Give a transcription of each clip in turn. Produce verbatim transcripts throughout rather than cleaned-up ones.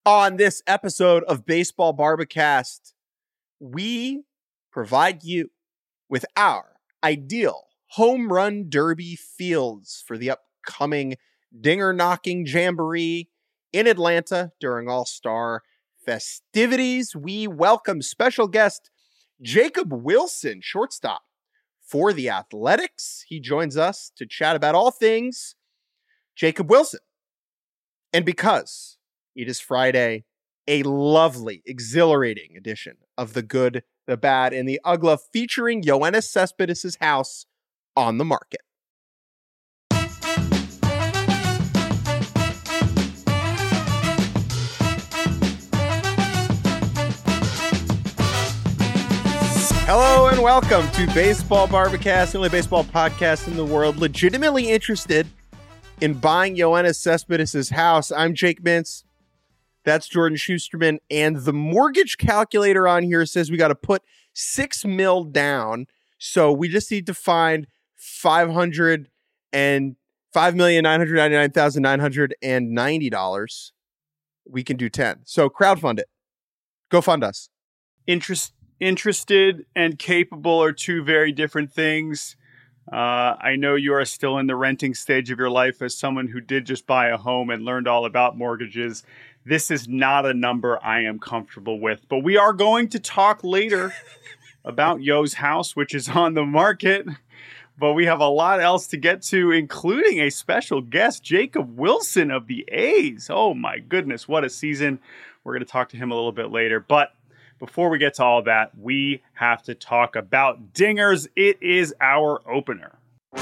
On this episode of Baseball Barbacast, we provide you with our ideal home run derby fields for the upcoming dinger-knocking jamboree in Atlanta during All-Star festivities. We welcome special guest Jacob Wilson, shortstop for the Athletics. He joins us to chat about all things Jacob Wilson. And because it is Friday, a lovely, exhilarating edition of The Good, the Bad, and the Ugly featuring Yoenis Cespedes' house on the market. Hello and welcome to Baseball Barbacast, the only baseball podcast in the world legitimately interested in buying Yoenis Cespedes' house. I'm Jake Mintz. That's Jordan Schusterman. And the mortgage calculator on here says we got to put six mil down. So we just need to find five hundred and five million nine hundred ninety-nine thousand nine hundred ninety dollars. We can do ten. So crowdfund it. Go fund us. Interest, interested and capable are two very different things. Uh, I know you are still in the renting stage of your life as someone who did just buy a home and learned all about mortgages. This is not a number I am comfortable with, but we are going to talk later about Yo's house, which is on the market. But we have a lot else to get to, including a special guest, Jacob Wilson of the A's. Oh my goodness, what a season. We're going to talk to him a little bit later. But before we get to all that, we have to talk about dingers. It is our opener.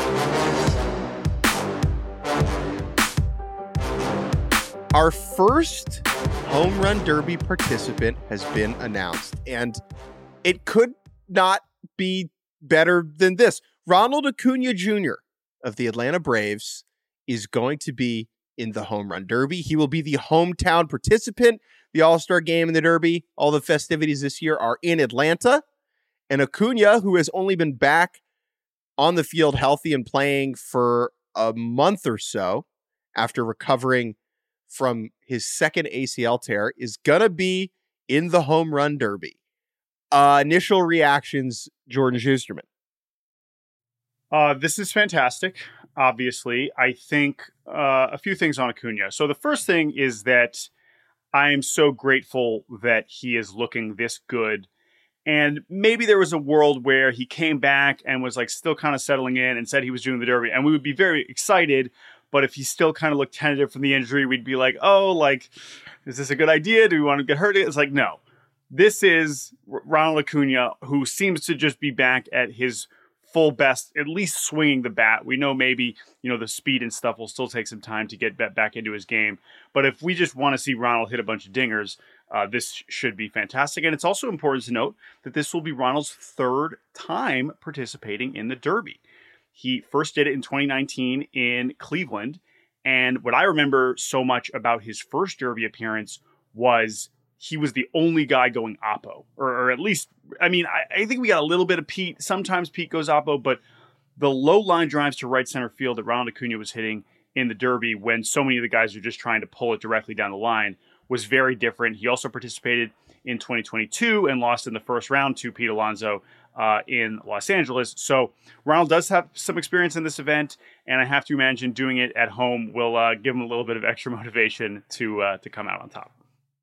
Our first home run derby participant has been announced, and it could not be better than this. Ronald Acuna Junior of the Atlanta Braves is going to be in the home run derby. He will be the hometown participant. The All-Star game and the derby, all the festivities this year are in Atlanta. And Acuna, who has only been back on the field healthy and playing for a month or so after recovering from his second A C L tear, is going to be in the home run derby. Uh, initial reactions, Jordan Schusterman. Uh, this is fantastic, obviously. I think uh, a few things on Acuna. So the first thing is that I am so grateful that he is looking this good. And maybe there was a world where he came back and was like still kind of settling in and said he was doing the derby, and we would be very excited. But if he still kind of looked tentative from the injury, we'd be like, oh, like, is this a good idea? Do we want to get hurt? It's like, no. This is Ronald Acuna, who seems to just be back at his full best, at least swinging the bat. We know maybe, you know, the speed and stuff will still take some time to get back into his game. But if we just want to see Ronald hit a bunch of dingers, uh, this should be fantastic. And it's also important to note that this will be Ronald's third time participating in the Derby. He first did it in twenty nineteen in Cleveland. And what I remember so much about his first Derby appearance was he was the only guy going oppo, or, or at least, I mean, I, I think we got a little bit of Pete. Sometimes Pete goes oppo, but the low line drives to right center field that Ronald Acuna was hitting in the Derby when so many of the guys are just trying to pull it directly down the line was very different. He also participated in twenty twenty-two and lost in the first round to Pete Alonso uh, in Los Angeles. So Ronald does have some experience in this event, and I have to imagine doing it at home will uh, give him a little bit of extra motivation to uh, to come out on top.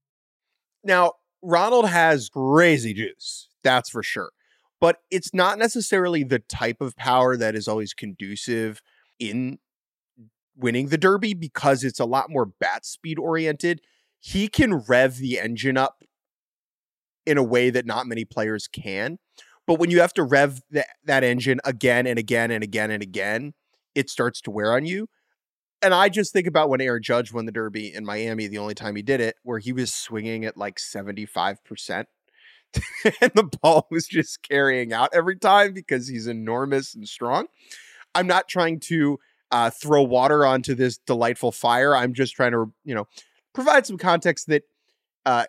Now, Ronald has crazy juice, that's for sure. But it's not necessarily the type of power that is always conducive in winning the Derby because it's a lot more bat speed oriented. He can rev the engine up in a way that not many players can. But when you have to rev th- that engine again and again and again and again, it starts to wear on you. And I just think about when Aaron Judge won the Derby in Miami, the only time he did it, where he was swinging at like seventy-five percent. And the ball was just carrying out every time because he's enormous and strong. I'm not trying to uh, throw water onto this delightful fire. I'm just trying to, you know, provide some context that uh,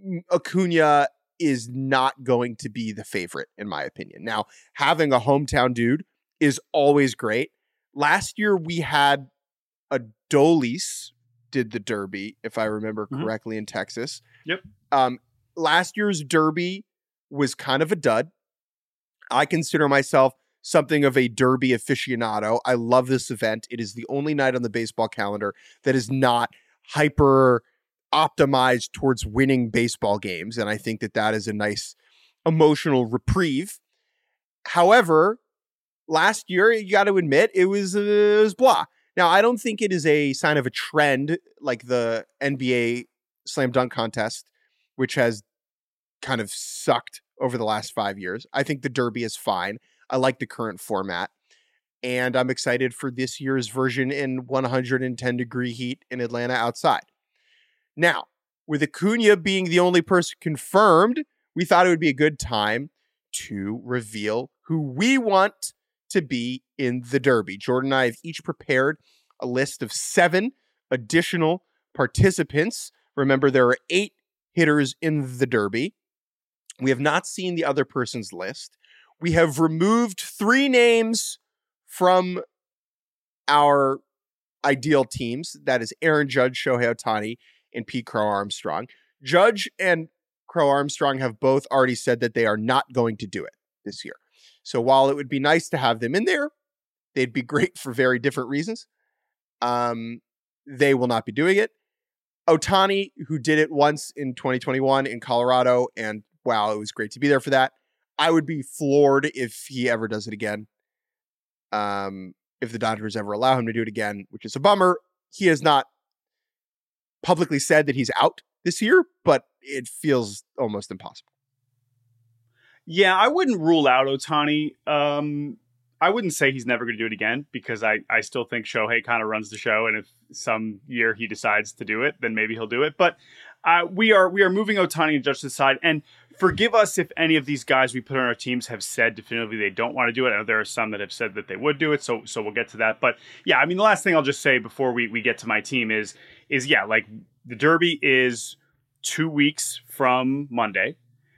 Acuna is not going to be the favorite, in my opinion. Now, having a hometown dude is always great. Last year, we had Adolis did the Derby, if I remember Mhm. correctly, in Texas. Yep. Um, last year's Derby was kind of a dud. I consider myself something of a Derby aficionado. I love this event. It is the only night on the baseball calendar that is not hyper optimized towards winning baseball games. And I think that that is a nice emotional reprieve. However, last year, you got to admit, it was, uh, it was blah. Now, I don't think it is a sign of a trend like the N B A slam dunk contest, which has kind of sucked over the last five years. I think the Derby is fine. I like the current format. And I'm excited for this year's version in one hundred ten degree heat in Atlanta outside. Now, with Acuna being the only person confirmed, we thought it would be a good time to reveal who we want to be in the Derby. Jordan and I have each prepared a list of seven additional participants. Remember, there are eight hitters in the Derby. We have not seen the other person's list. We have removed three names from our ideal teams. That is Aaron Judge, Shohei Ohtani, and Pete Crow Armstrong. Judge and Crow Armstrong have both already said that they are not going to do it this year. So while it would be nice to have them in there, they'd be great for very different reasons. Um, they will not be doing it. Ohtani, who did it once in twenty twenty-one in Colorado, and wow, it was great to be there for that. I would be floored if he ever does it again. Um, if the Dodgers ever allow him to do it again, which is a bummer. He has not publicly said that he's out this year, but it feels almost impossible. Yeah, I wouldn't rule out Ohtani. Um, I wouldn't say he's never going to do it again because I, I still think Shohei kind of runs the show. And if some year he decides to do it, then maybe he'll do it. But uh, we are we are moving Ohtani and Judge to the side. And forgive us if any of these guys we put on our teams have said definitively they don't want to do it. I know there are some that have said that they would do it. So so we'll get to that. But yeah, I mean, the last thing I'll just say before we, we get to my team is, is yeah, like the Derby is two weeks from Monday.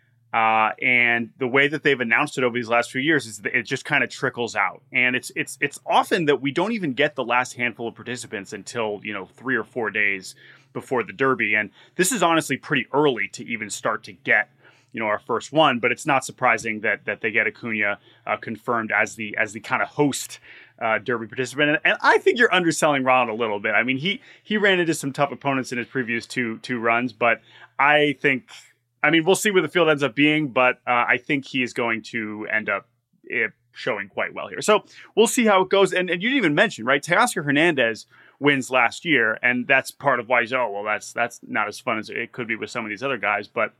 Uh, and the way that they've announced it over these last few years is that it just kind of trickles out. And it's it's it's often that we don't even get the last handful of participants until, you know, three or four days before the Derby. And this is honestly pretty early to even start to get, you know, our first one. But it's not surprising that that they get Acuna uh, confirmed as the as the kind of host uh, Derby participant. And, and I think you're underselling Ronald a little bit. I mean, he he ran into some tough opponents in his previous two two runs, but I think. I mean, we'll see where the field ends up being, but uh, I think he is going to end up uh, showing quite well here. So we'll see how it goes. And, and you didn't even mention, right? Teoscar Hernandez wins last year, and that's part of why he's, oh, well, that's that's not as fun as it could be with some of these other guys. But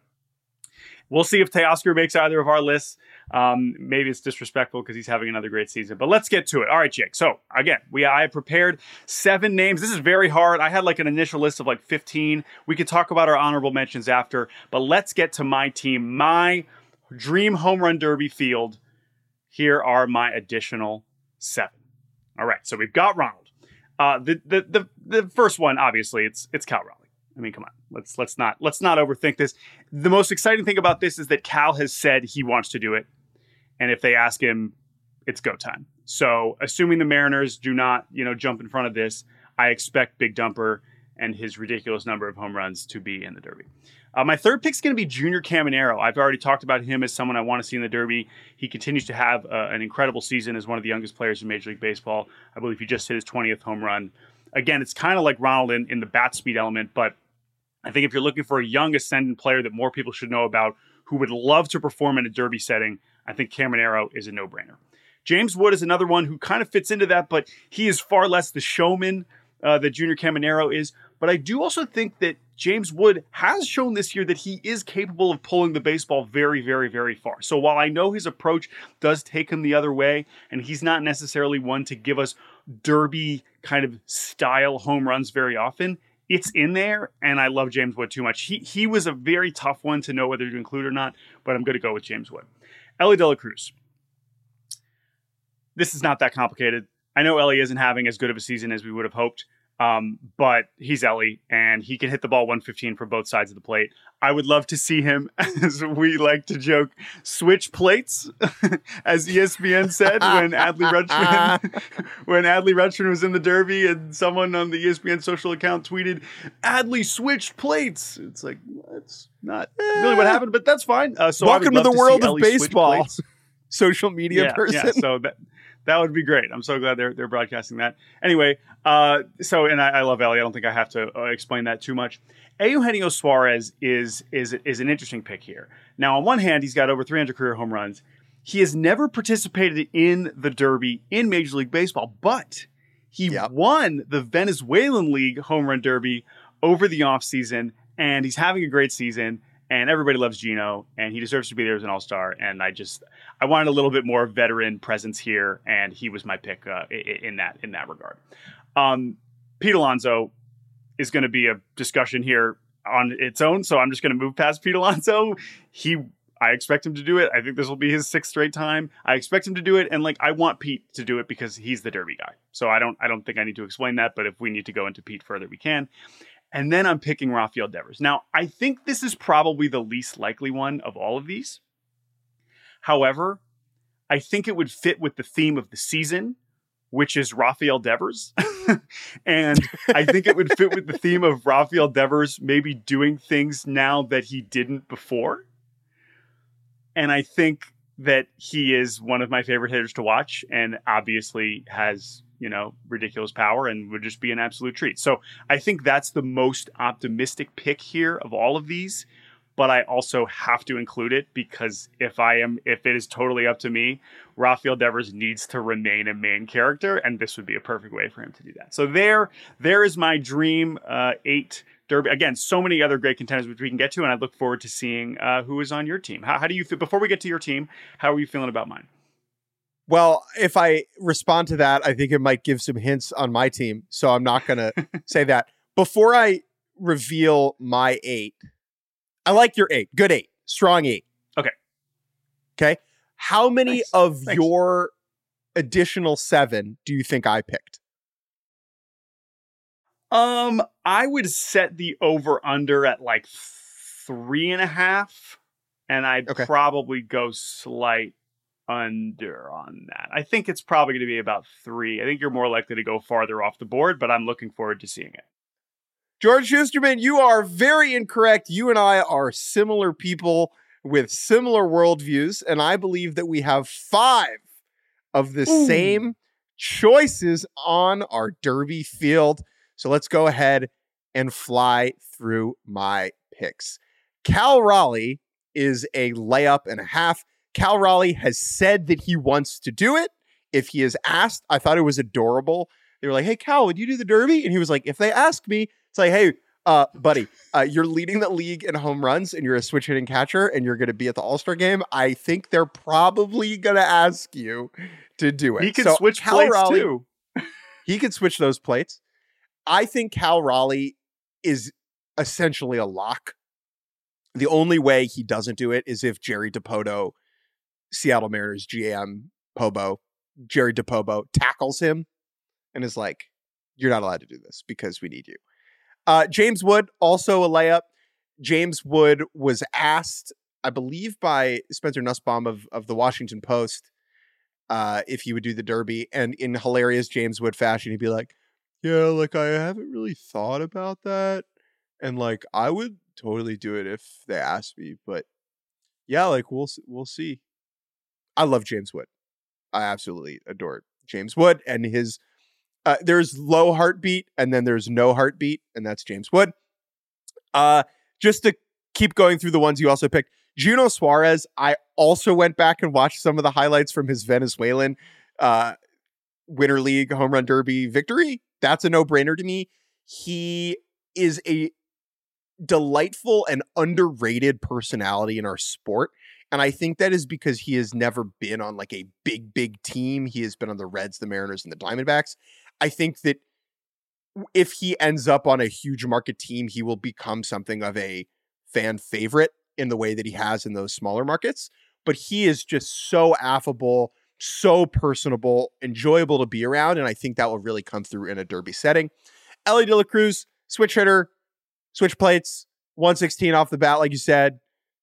we'll see if Teoscar makes either of our lists. Um, maybe it's disrespectful because he's having another great season. But let's get to it. All right, Jake. So again, we I have prepared seven names. This is very hard. I had like an initial list of like fifteen. We could talk about our honorable mentions after. But let's get to my team, my dream home run derby field. Here are my additional seven. All right. So we've got Ronald. Uh, the the the the first one, obviously, it's it's Cal Raleigh. I mean, come on. Let's let's not let's not overthink this. The most exciting thing about this is that Cal has said he wants to do it, and if they ask him, it's go time. So, assuming the Mariners do not, you know, jump in front of this, I expect Big Dumper and his ridiculous number of home runs to be in the Derby. Uh, my third pick is going to be Junior Caminero. I've already talked about him as someone I want to see in the Derby. He continues to have uh, an incredible season as one of the youngest players in Major League Baseball. I believe he just hit his twentieth home run. Again, it's kind of like Ronald in, in the bat speed element, but I think if you're looking for a young ascendant player that more people should know about who would love to perform in a Derby setting, I think Caminero is a no-brainer. James Wood is another one who kind of fits into that, but he is far less the showman uh, that Junior Caminero is. But I do also think that James Wood has shown this year that he is capable of pulling the baseball very, very, very far. So while I know his approach does take him the other way, and he's not necessarily one to give us Derby kind of style home runs very often, it's in there, and I love James Wood too much. He he was a very tough one to know whether to include or not, but I'm going to go with James Wood. Elly De La Cruz. This is not that complicated. I know Elly isn't having as good of a season as we would have hoped. Um, but he's Ellie, and he can hit the ball one fifteen from both sides of the plate. I would love to see him, as we like to joke, switch plates, as E S P N said when Adley Rutschman when Adley Rutschman was in the Derby, and someone on the E S P N social account tweeted, "Adley switched plates." It's like, that's not really what happened, but that's fine. Uh, so welcome to the to world of Ellie baseball. Social media yeah, person. Yeah, so that that would be great. I'm so glad they're they're broadcasting that. Anyway, uh, so and I, I love Ellie. I don't think I have to uh, explain that too much. Eugenio Suarez is is is an interesting pick here. Now, on one hand, he's got over three hundred career home runs. He has never participated in the Derby in Major League Baseball, but he yep. won the Venezuelan League Home Run Derby over the offseason, and he's having a great season. And everybody loves Gino, and he deserves to be there as an all-star. And I just, I wanted a little bit more veteran presence here, and he was my pick uh, in that in that regard. Um, Pete Alonso is going to be a discussion here on its own, so I'm just going to move past Pete Alonso. He, I expect him to do it. I think this will be his sixth straight time. I expect him to do it, and like I want Pete to do it because he's the Derby guy. So I don't, I don't think I need to explain that. But if we need to go into Pete further, we can. And then I'm picking Rafael Devers. Now, I think this is probably the least likely one of all of these. However, I think it would fit with the theme of the season, which is Rafael Devers. And I think it would fit with the theme of Rafael Devers maybe doing things now that he didn't before. And I think that he is one of my favorite hitters to watch, and obviously has, you know, ridiculous power and would just be an absolute treat. So I think that's the most optimistic pick here of all of these, but I also have to include it because if I am, if it is totally up to me, Rafael Devers needs to remain a main character, and this would be a perfect way for him to do that. So there, there is my dream uh, eight Derby. Again, so many other great contenders which we can get to, and I look forward to seeing uh, who is on your team. How, how do you feel, before we get to your team, how are you feeling about mine? Well, if I respond to that, I think it might give some hints on my team. So I'm not going to say that. Before I reveal my eight, I like your eight. Good eight. Strong eight. Okay. Okay. How many Nice. of Thanks. your additional seven do you think I picked? Um, I would set the over under at like three and a half, and I'd Okay. probably go slight under on that. I think it's probably going to be about three. I think you're more likely to go farther off the board, but I'm looking forward to seeing it. George Schusterman, you are very incorrect. You and I are similar people with similar worldviews, and I believe that we have five of the Ooh. same choices on our Derby field. So let's go ahead and fly through my picks. Cal Raleigh is a layup and a half. Cal Raleigh has said that he wants to do it. If he is asked, I thought it was adorable. They were like, "Hey, Cal, would you do the Derby?" And he was like, "If they ask me," it's like, "Hey, uh, buddy, uh, you're leading the league in home runs and you're a switch hitting catcher and you're going to be at the All-Star game. I think they're probably going to ask you to do it." He can So switch Cal plates Raleigh, too. He can switch those plates. I think Cal Raleigh is essentially a lock. The only way he doesn't do it is if Jerry DiPoto, Seattle Mariners G M Pobo, Jerry DiPobo tackles him and is like, "You're not allowed to do this because we need you." Uh, James Wood, also a layup. James Wood was asked, I believe, by Spencer Nussbaum of, of the Washington Post uh, if he would do the Derby. And in hilarious James Wood fashion, he'd be like, "Yeah, like I haven't really thought about that. And like, I would totally do it if they asked me, but yeah, like we'll, we'll see." I love James Wood. I absolutely adore James Wood and his, uh, there's low heartbeat and then there's no heartbeat, and that's James Wood. Uh, just to keep going through the ones you also picked, Juno Suarez, I also went back and watched some of the highlights from his Venezuelan uh, Winter League Home Run Derby victory. That's a no-brainer to me. He is a delightful and underrated personality in our sport. And I think that is because he has never been on like a big, big team. He has been on the Reds, the Mariners, and the Diamondbacks. I think that if he ends up on a huge market team, he will become something of a fan favorite in the way that he has in those smaller markets. But he is just so affable, so personable, enjoyable to be around. And I think that will really come through in a Derby setting. Ellie De La Cruz, switch hitter, switch plates, one sixteen off the bat, like you said.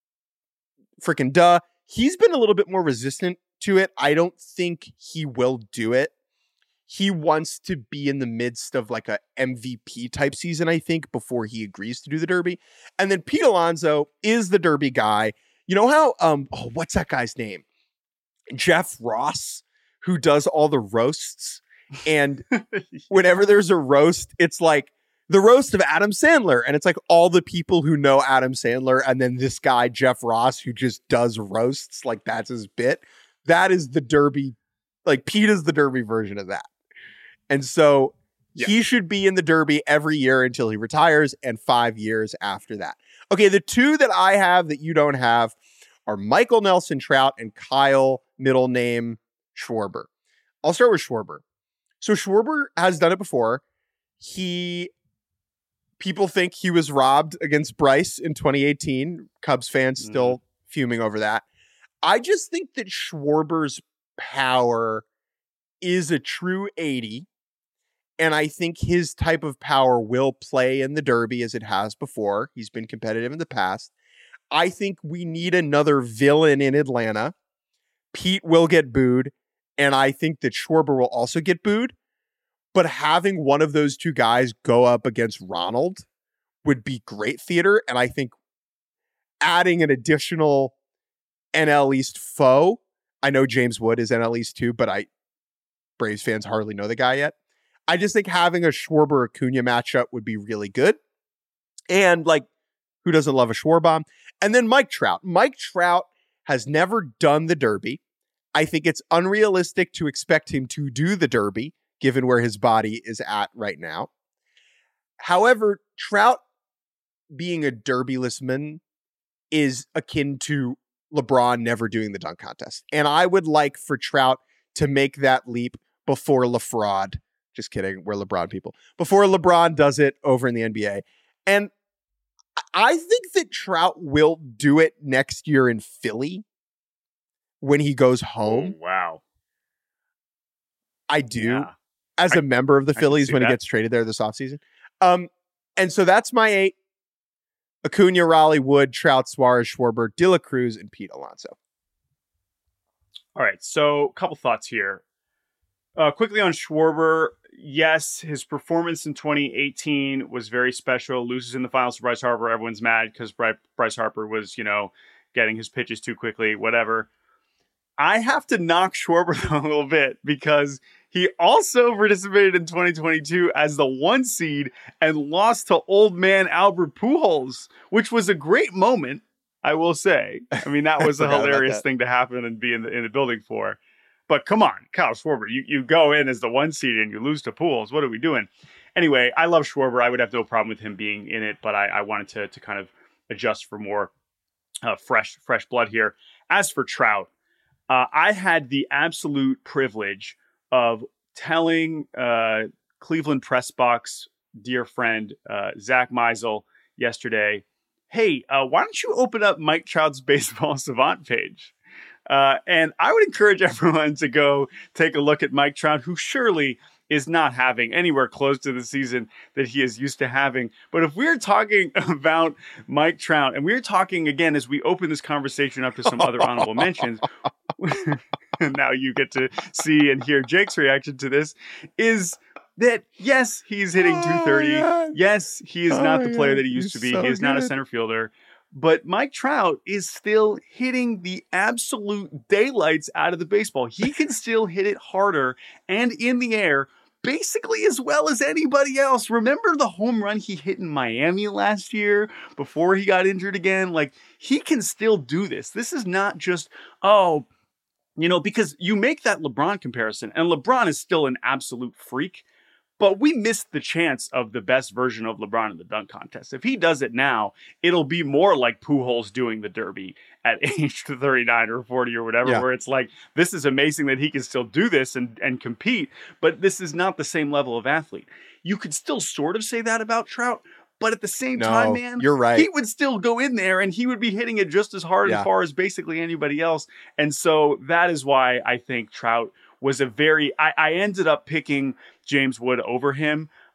Freaking duh. He's been a little bit more resistant to it. I don't think he will do it. He wants to be in the midst of like a M V P type season, I think, before he agrees to do the Derby. And then Pete Alonso is the Derby guy. You know how, um, oh, what's that guy's name? Jeff Ross, who does all the roasts. And whenever there's a roast, it's like the roast of Adam Sandler. And it's like all the people who know Adam Sandler. And then this guy, Jeff Ross, who just does roasts. Like that's his bit. That is the Derby. Like Pete is the Derby version of that. And so yeah. he should be in the Derby every year until he retires and five years after that. Okay, the two that I have that you don't have are Michael Nelson Trout and Kyle, middle name, Schwarber. I'll start with Schwarber. So Schwarber has done it before. He, people think he was robbed against Bryce in twenty eighteen. Cubs fans mm-hmm. still fuming over that. I just think that Schwarber's power is a true eighty. And I think his type of power will play in the Derby as it has before. He's been competitive in the past. I think we need another villain in Atlanta. Pete will get booed. And I think that Schwarber will also get booed. But having one of those two guys go up against Ronald would be great theater. And I think adding an additional N L East foe. I know James Wood is N L East too, but I Braves fans hardly know the guy yet. I just think having a Schwarber Acuna matchup would be really good. And like, who doesn't love a Schwarbomb? And then Mike Trout. Mike Trout has never done the Derby. I think it's unrealistic to expect him to do the Derby, given where his body is at right now. However, Trout being a Derby-less man is akin to LeBron never doing the dunk contest. And I would like for Trout to make that leap before LaFraud. Just kidding. We're LeBron people. Before LeBron does it over in the N B A. And I think that Trout will do it next year in Philly when he goes home. Oh, wow. I do. Yeah. As a I, member of the Phillies when that. he gets traded there this offseason. Um, and so that's my eight. Acuna, Raleigh, Wood, Trout, Suarez, Schwarber, De La Cruz, and Pete Alonso. All right. So a couple thoughts here. Uh, quickly on Schwarber. Yes, his performance in twenty eighteen was very special. Loses in the finals to Bryce Harper. Everyone's mad because Bryce Harper was, you know, getting his pitches too quickly, whatever. I have to knock Schwarber a little bit because he also participated in twenty twenty-two as the one seed and lost to old man Albert Pujols, which was a great moment, I will say. I mean, that was a hilarious that. thing to happen and be in the, in the building for. But come on, Kyle Schwarber, you, you go in as the one seed and you lose to Pujols. What are we doing? Anyway, I love Schwarber. I would have no problem with him being in it, but I, I wanted to to kind of adjust for more uh, fresh fresh blood here. As for Trout, uh, I had the absolute privilege of telling uh, Cleveland press box dear friend uh, Zach Meisel yesterday, hey, uh, why don't you open up Mike Trout's Baseball Savant page? Uh, and I would encourage everyone to go take a look at Mike Trout, who surely is not having anywhere close to the season that he is used to having. But if we're talking about Mike Trout, and we're talking again as we open this conversation up to some other honorable mentions, and now you get to see and hear Jake's reaction to this, is that yes, he's hitting oh, two thirty. God. Yes, he is oh, not the player God. that he used He's to be. So he is good. not a center fielder. But Mike Trout is still hitting the absolute daylights out of the baseball. He can still hit it harder and in the air basically as well as anybody else. Remember the home run he hit in Miami last year before he got injured again? Like, he can still do this. This is not just, oh, you know, because you make that LeBron comparison, and LeBron is still an absolute freak. But we missed the chance of the best version of LeBron in the dunk contest. If he does it now, it'll be more like Pujols doing the Derby at age thirty-nine or forty or whatever, yeah. where it's like, this is amazing that he can still do this and, and compete, but this is not the same level of athlete. You could still sort of say that about Trout, but at the same no, time, man, you're right. he would still go in there and he would be hitting it just as hard yeah. as far as basically anybody else. And so that is why I think Trout was a very, I, I ended up picking James Wood over him.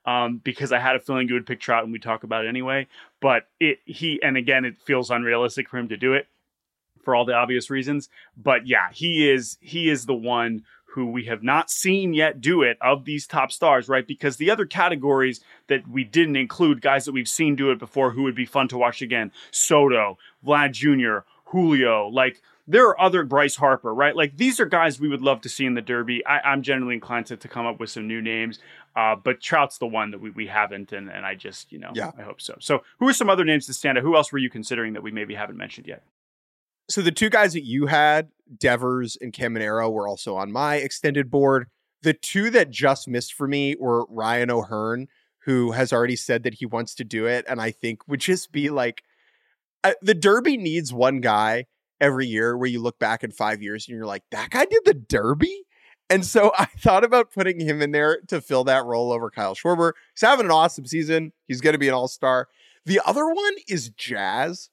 um, because I had a feeling you would pick Trout and we'd talk about it anyway. But it he and again, it feels unrealistic for him to do it for all the obvious reasons. But yeah, he is he is the one who we have not seen yet do it of these top stars, right? Because the other categories that we didn't include, guys that we've seen do it before who would be fun to watch again, Soto, Vlad Junior, Julio, like there are other Bryce Harper, right? Like these are guys we would love to see in the Derby. I, I'm generally inclined to, to come up with some new names, uh, but Trout's the one that we, we haven't, and, and I just, you know, yeah. I hope so. So who are some other names to stand out? Who else were you considering that we maybe haven't mentioned yet? So the two guys that you had, Devers and Caminero, were also on my extended board. The two that just missed for me were Ryan O'Hearn, who has already said that he wants to do it, and I think would just be like, uh, the Derby needs one guy every year where you look back in five years and you're like, that guy did the Derby? And so I thought about putting him in there to fill that role over Kyle Schwarber. He's having an awesome season. He's going to be an all-star. The other one is Jazz.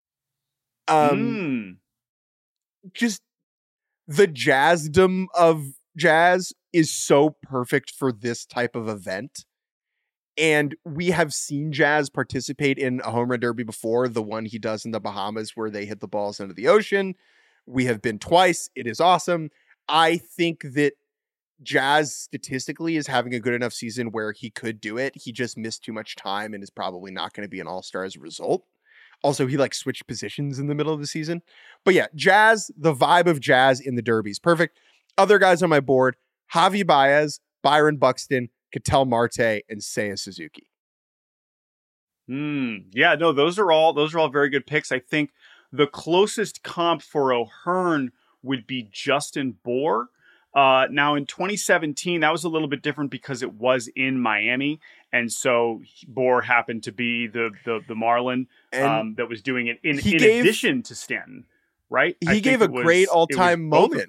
Um, mm. Just the jazzdom of Jazz is so perfect for this type of event. And we have seen Jazz participate in a home run derby before, the one he does in the Bahamas where they hit the balls into the ocean. We have been twice. It is awesome. I think that Jazz statistically is having a good enough season where he could do it. He just missed too much time and is probably not going to be an all-star as a result. Also, he like switched positions in the middle of the season. But yeah, Jazz, the vibe of Jazz in the Derby is perfect. Other guys on my board, Javi Baez, Byron Buxton, Ketel Marte, and Seiya Suzuki. Hmm. Yeah, no, those are all those are all very good picks. I think the closest comp for O'Hearn would be Justin Bour. Uh, now in twenty seventeen, that was a little bit different because it was in Miami, and so Bour happened to be the the, the Marlin um, that was doing it in, in gave, addition to Stanton, right? He gave a was, great all-time moment.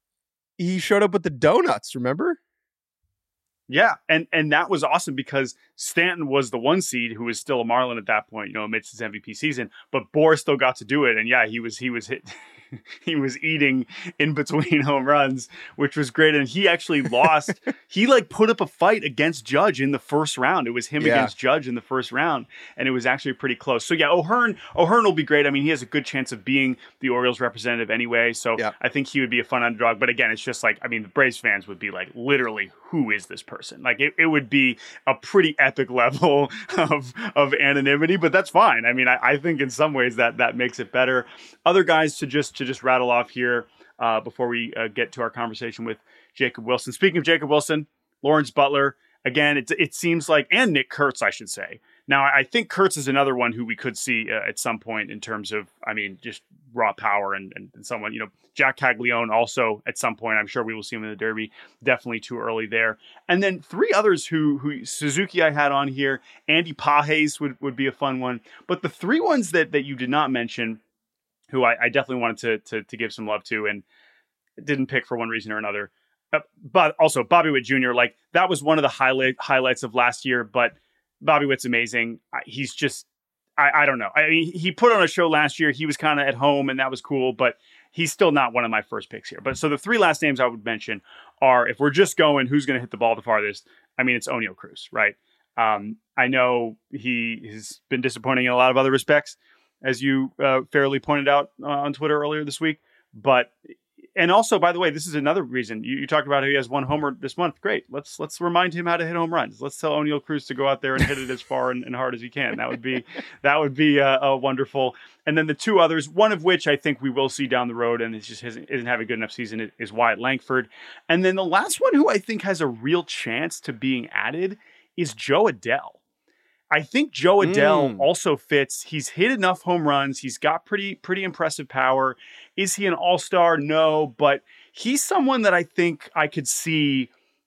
He showed up with the donuts, remember? Yeah, and and that was awesome because Stanton was the one seed who was still a Marlin at that point, you know, amidst his M V P season. But Bour still got to do it, and yeah, he was he was hit. He was eating in between home runs, which was great. And he actually lost. He like put up a fight against Judge in the first round. It was him yeah. against Judge in the first round. And it was actually pretty close. So yeah, O'Hearn, O'Hearn will be great. I mean, he has a good chance of being the Orioles representative anyway. So yeah. I think he would be a fun underdog. But again, it's just like, I mean, the Braves fans would be like, literally, who is this person? Like it, it would be a pretty epic level of, of anonymity, but that's fine. I mean, I, I think in some ways that, that makes it better. Other guys to just, to just rattle off here uh, before we uh, get to our conversation with Jacob Wilson. Speaking of Jacob Wilson, Lawrence Butler, again, it, it seems like, and Nick Kurtz, I should say. Now, I think Kurtz is another one who we could see uh, at some point in terms of, I mean, just raw power and, and, and someone, you know, Jack Caglione also at some point. I'm sure we will see him in the Derby. Definitely too early there. And then three others who, who Suzuki I had on here. Andy Pages would, would be a fun one. But the three ones that, that you did not mention, who I, I definitely wanted to, to to give some love to and didn't pick for one reason or another. Uh, but also Bobby Witt Junior, like that was one of the highlight highlights of last year, but Bobby Witt's amazing. I, he's just, I, I don't know. I mean, he put on a show last year. He was kind of at home and that was cool, but he's still not one of my first picks here. But so the three last names I would mention are, if we're just going, who's going to hit the ball the farthest? I mean, it's Oneil Cruz, right? Um, I know he has been disappointing in a lot of other respects, as you uh, fairly pointed out uh, on Twitter earlier this week. But, and also, by the way, this is another reason. You, you talked about how he has one homer this month. Great. Let's let's remind him how to hit home runs. Let's tell Oneil Cruz to go out there and hit it as far and, and hard as he can. That would be that would be uh, uh, wonderful. And then the two others, one of which I think we will see down the road, and it just isn't, isn't having a good enough season, is Wyatt Langford. And then the last one who I think has a real chance to being added is Jo Adell. I think Jo Adell mm. also fits. He's hit enough home runs. He's got pretty, pretty impressive power. Is he an all-star? No, but he's someone that I think I could see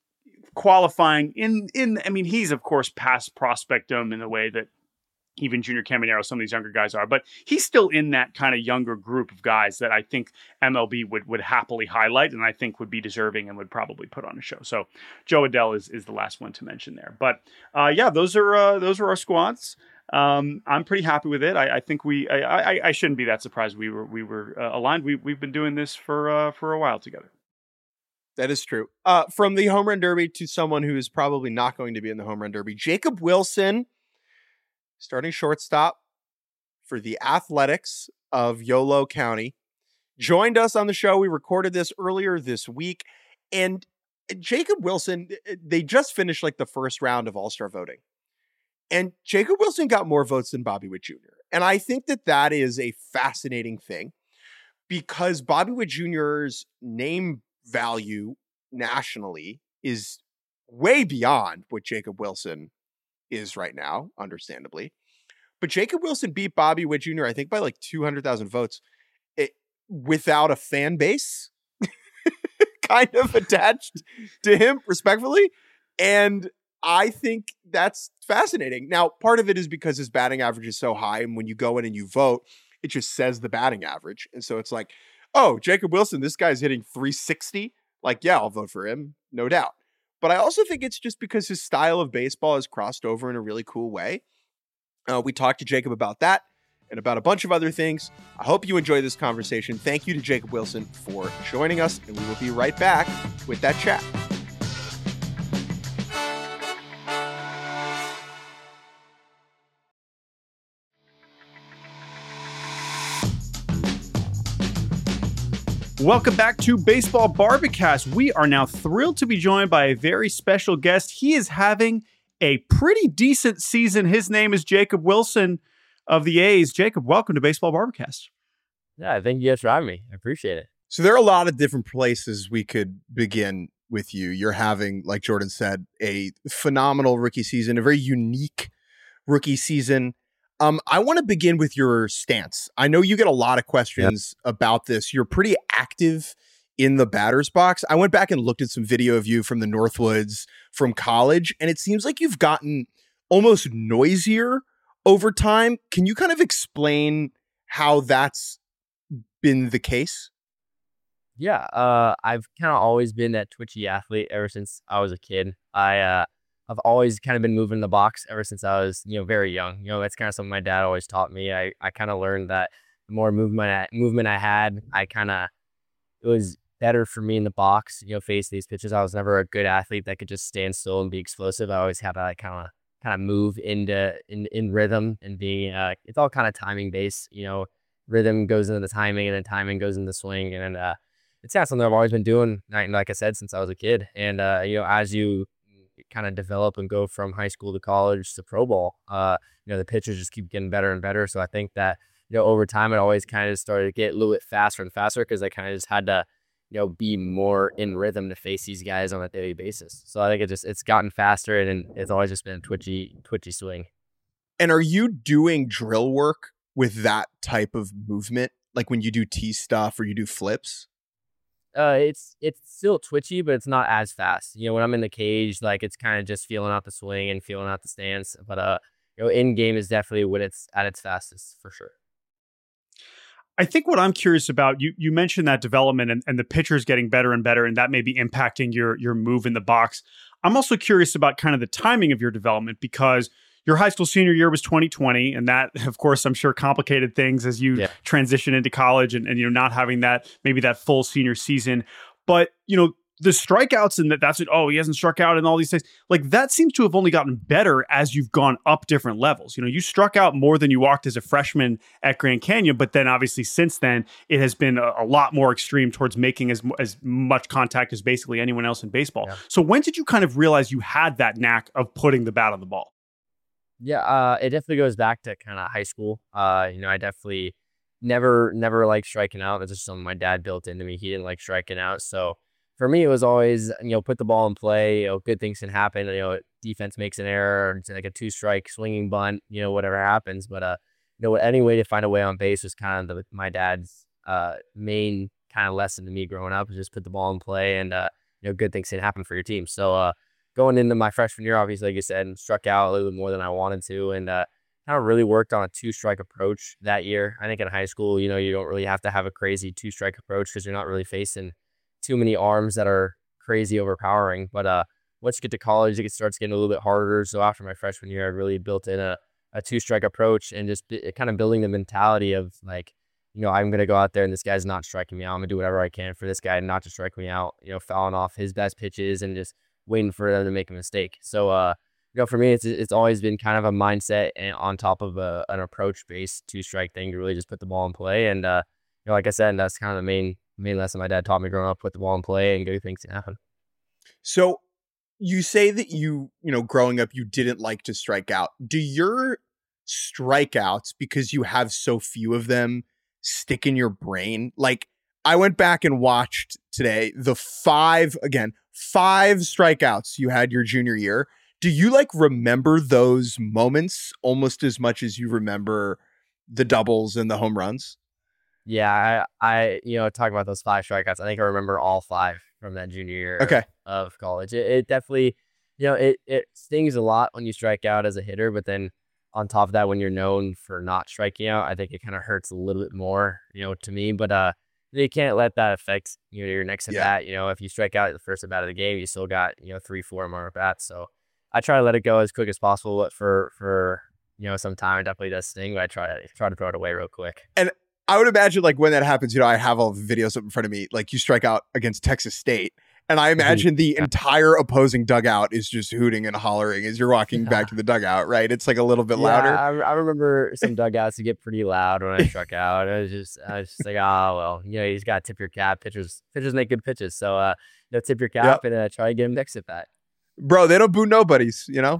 qualifying in, in, I mean, he's of course past prospectum in the way that even Junior Caminero, some of these younger guys are, but he's still in that kind of younger group of guys that I think M L B would, would happily highlight and I think would be deserving and would probably put on a show. So Jo Adell is, is the last one to mention there. But uh, yeah, those are uh, those are our squads. Um, I'm pretty happy with it. I, I think we I, I, I shouldn't be that surprised we were we were uh, aligned. We we've been doing this for uh, for a while together. That is true. Uh, from the home run derby to someone who is probably not going to be in the home run derby, Jacob Wilson, starting shortstop for the Athletics of Yolo County, joined us on the show. We recorded this earlier this week. And Jacob Wilson, they just finished like the first round of All-Star voting. And Jacob Wilson got more votes than Bobby Witt Junior And I think that that is a fascinating thing because Bobby Witt Junior's name value nationally is way beyond what Jacob Wilson is right now, understandably. But Jacob Wilson beat Bobby Witt Junior, I think, by like two hundred thousand votes it, without a fan base kind of attached to him, respectfully. And I think that's fascinating. Now, part of it is because his batting average is so high. And when you go in and you vote, it just says the batting average. And so it's like, oh, Jacob Wilson, this guy's hitting three sixty. Like, yeah, I'll vote for him, no doubt. But I also think it's just because his style of baseball has crossed over in a really cool way. Uh, we talked to Jacob about that and about a bunch of other things. I hope you enjoy this conversation. Thank you to Jacob Wilson for joining us, and we will be right back with that chat. Welcome back to Baseball Barbacast. We are now thrilled to be joined by a very special guest. He is having a pretty decent season. His name is Jacob Wilson of the A's. Jacob, welcome to Baseball Barbacast. Yeah, thank you guys for having me. I appreciate it. So there are a lot of different places we could begin with you. You're having, like Jordan said, a phenomenal rookie season, a very unique rookie season. Um, I want to begin with your stance. I know you get a lot of questions yep. about this. You're pretty active in the batter's box. I went back and looked at some video of you from the Northwoods from college, and it seems like you've gotten almost noisier over time. Can you kind of explain how that's been the case? Yeah, uh, I've kind of always been that twitchy athlete ever since I was a kid. I, uh, I've always kind of been moving the box ever since I was, you know, very young. You know, that's kind of something my dad always taught me. I, I kind of learned that the more movement I, movement I had, I kind of, it was better for me in the box, you know, face these pitches. I was never a good athlete that could just stand still and be explosive. I always had to like, kind of kind of move into in, in rhythm and being, uh, it's all kind of timing based, you know, rhythm goes into the timing and then timing goes into the swing. And uh, it's not something I've always been doing, like I said, since I was a kid. And, uh, you know, as you kind of develop and go from high school to college to pro ball, uh, you know, the pitches just keep getting better and better. So I think that, you know, over time, it always kind of started to get a little bit faster and faster because I kind of just had to, you know, be more in rhythm to face these guys on a daily basis. So I think it just, it's gotten faster and it's always just been a twitchy, twitchy swing. And are you doing drill work with that type of movement? Like when you do tee stuff or you do flips? Uh, it's it's still twitchy, but it's not as fast. You know, when I'm in the cage, like it's kind of just feeling out the swing and feeling out the stance. But uh, you know, in game is definitely when it's at its fastest for sure. I think what I'm curious about, you you mentioned that development and, and the pitchers getting better and better, and that may be impacting your your move in the box. I'm also curious about kind of the timing of your development because your high school senior year was twenty twenty, and that, of course, I'm sure complicated things as you yeah. transition into college and, and, you know, not having that, maybe that full senior season. But, you know, the strikeouts and that that's it. Oh, he hasn't struck out and all these things. Like that seems to have only gotten better as you've gone up different levels. You know, you struck out more than you walked as a freshman at Grand Canyon, but then obviously since then it has been a, a lot more extreme towards making as as much contact as basically anyone else in baseball. Yeah. So when did you kind of realize you had that knack of putting the bat on the ball? Yeah, uh, it definitely goes back to kind of high school. Uh, you know, I definitely never, never liked striking out. That's just something my dad built into me. He didn't like striking out. So for me, it was always, you know, put the ball in play. You know, good things can happen. You know, defense makes an error, or it's like a two strike swinging bunt. You know, whatever happens. But uh, you know, any way to find a way on base was kind of the, my dad's uh main kind of lesson to me growing up. Was just put the ball in play, and uh, you know, good things can happen for your team. So uh. Going into my freshman year, obviously, like you said, and struck out a little bit more than I wanted to, and uh, kind of really worked on a two-strike approach that year. I think in high school, you know, you don't really have to have a crazy two-strike approach because you're not really facing too many arms that are crazy overpowering. But uh, once you get to college, it starts getting a little bit harder. So after my freshman year, I really built in a, a two-strike approach and just b- kind of building the mentality of like, you know, I'm going to go out there and this guy's not striking me out. I'm going to do whatever I can for this guy not to strike me out, you know, fouling off his best pitches and just waiting for them to make a mistake. So, uh, you know, for me, it's it's always been kind of a mindset and on top of a, an approach-based two-strike thing to really just put the ball in play. And, uh, you know, like I said, that's kind of the main main lesson my dad taught me growing up, put the ball in play and go things to happen. So you say that you, you know, growing up, you didn't like to strike out. Do your strikeouts, because you have so few of them, stick in your brain? Like, I went back and watched today the five, again, five strikeouts you had your junior year. Do you like remember those moments almost as much as you remember the doubles and the home runs? Yeah, I, I, you know, talk about those five strikeouts. I think I remember all five from that junior year okay. of college. It, it definitely, you know, it, it stings a lot when you strike out as a hitter, but then on top of that, when you're known for not striking out, I think it kind of hurts a little bit more, you know, to me. But uh, you can't let that affect, you know, your next at Yeah. bat. You know, if you strike out at the first at bat of the game, you still got, you know, three, four more at bats. So I try to let it go as quick as possible. But for for you know, some time it definitely does sting. But I try to try to throw it away real quick. And I would imagine, like, when that happens, you know, I have all the videos up in front of me. Like, you strike out against Texas State, and I imagine the entire opposing dugout is just hooting and hollering as you're walking back to the dugout, right? It's like a little bit Yeah, louder. I, I remember some dugouts to get pretty loud when I struck out. I was just, I was just like, oh well, you know, you just got to tip your cap. Pitchers, pitchers make good pitches, so uh, you know, tip your cap Yep. and uh, try to get him next at bat. Bro, they don't boo nobodies, you know?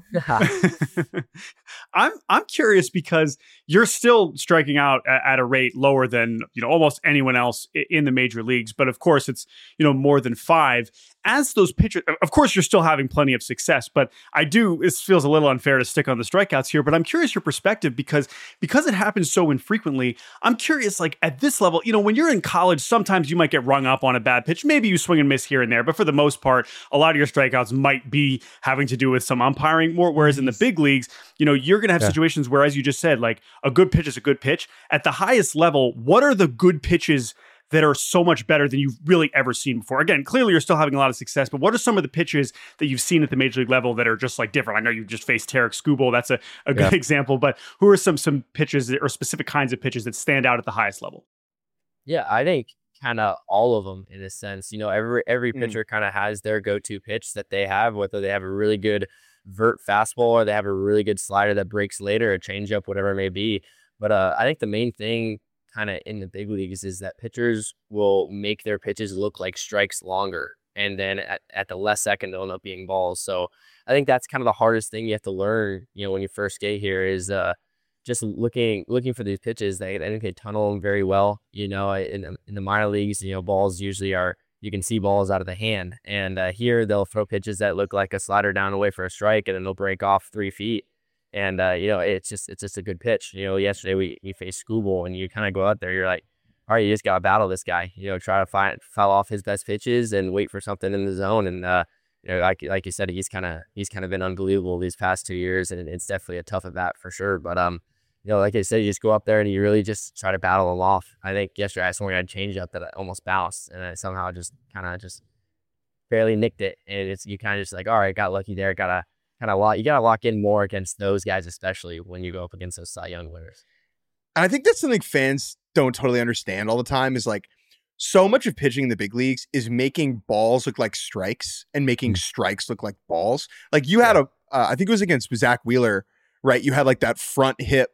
I'm I'm curious because you're still striking out at, at a rate lower than, you know, almost anyone else in the major leagues. But of course, it's, you know, more than five. As those pitchers, of course, you're still having plenty of success. But I do, this feels a little unfair to stick on the strikeouts here, but I'm curious your perspective because because it happens so infrequently. I'm curious, like at this level, you know, when you're in college, sometimes you might get rung up on a bad pitch. Maybe you swing and miss here and there, but for the most part, a lot of your strikeouts might be having to do with some umpiring more. Whereas in the big leagues, you know, you're going to have Yeah. situations where, as you just said, like a good pitch is a good pitch. At the highest level, what are the good pitches that are so much better than you've really ever seen before? Again, clearly you're still having a lot of success, but what are some of the pitches that you've seen at the major league level that are just like different? I know you just faced Tarek Skubal. That's a, a good Yeah. example, but who are some some pitches that, or specific kinds of pitches that stand out at the highest level? Yeah, I think kind of all of them in a sense. You know, every every Mm. pitcher kind of has their go-to pitch that they have, whether they have a really good vert fastball or they have a really good slider that breaks later, a changeup, whatever it may be. But uh, I think the main thing kind of in the big leagues is that pitchers will make their pitches look like strikes longer. And then at, at the last second, they'll end up being balls. So I think that's kind of the hardest thing you have to learn, you know, when you first get here is uh, just looking looking for these pitches. They, I think they tunnel them very well. You know, in, the- in the minor leagues, you know, balls usually are, you can see balls out of the hand. And uh, here they'll throw pitches that look like a slider down away for a strike, and then they'll break off three feet. And, uh, you know, it's just it's just a good pitch. You know, yesterday we, we faced Skubal, and you kind of go out there, you're like, all right, you just got to battle this guy. You know, try to find foul off his best pitches and wait for something in the zone. And, uh, you know, like like you said, he's kind of he's kind of been unbelievable these past two years, and it's definitely a tough at bat for sure. But, um, you know, like I said, you just go up there and you really just try to battle them off. I think yesterday I swung at a changeup that I almost bounced, and I somehow just kind of just barely nicked it. And it's you kind of just like, all right, got lucky there. Got to kind of lock. You got to lock in more against those guys, especially when you go up against those Cy Young winners. And I think that's something fans don't totally understand all the time is like so much of pitching in the big leagues is making balls look like strikes and making Mm. strikes look like balls. Like you had a, uh, I think it was against Zach Wheeler, right? You had like that front hip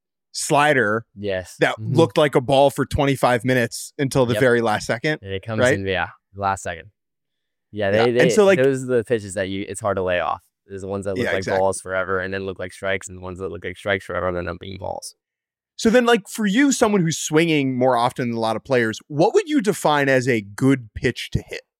slider Yes, that Mhm. looked like a ball for twenty-five minutes until the Yep. very last second. And it comes right? in, yeah, last second. Yeah, Yeah, they, and they so, like- those are the pitches that you it's hard to lay off. There's the ones that look Yeah, like exactly. balls forever and then look like strikes, and the ones that look like strikes forever and end up being balls. So then, like for you, someone who's swinging more often than a lot of players, what would you define as a good pitch to hit?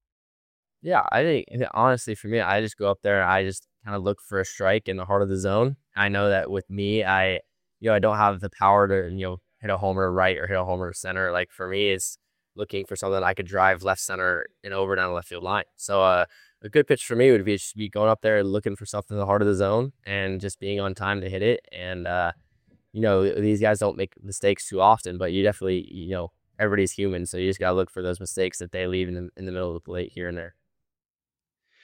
Yeah, I think honestly for me, I just go up there and I just kind of look for a strike in the heart of the zone. I know that with me, I you know I don't have the power to you know hit a homer right or hit a homer center. Like for me, it's looking for something I could drive left center and over down the left field line. So uh, a good pitch for me would be just be going up there and looking for something in the heart of the zone and just being on time to hit it. And uh, you know these guys don't make mistakes too often, but you definitely you know everybody's human, so you just gotta look for those mistakes that they leave in the in the middle of the plate here and there.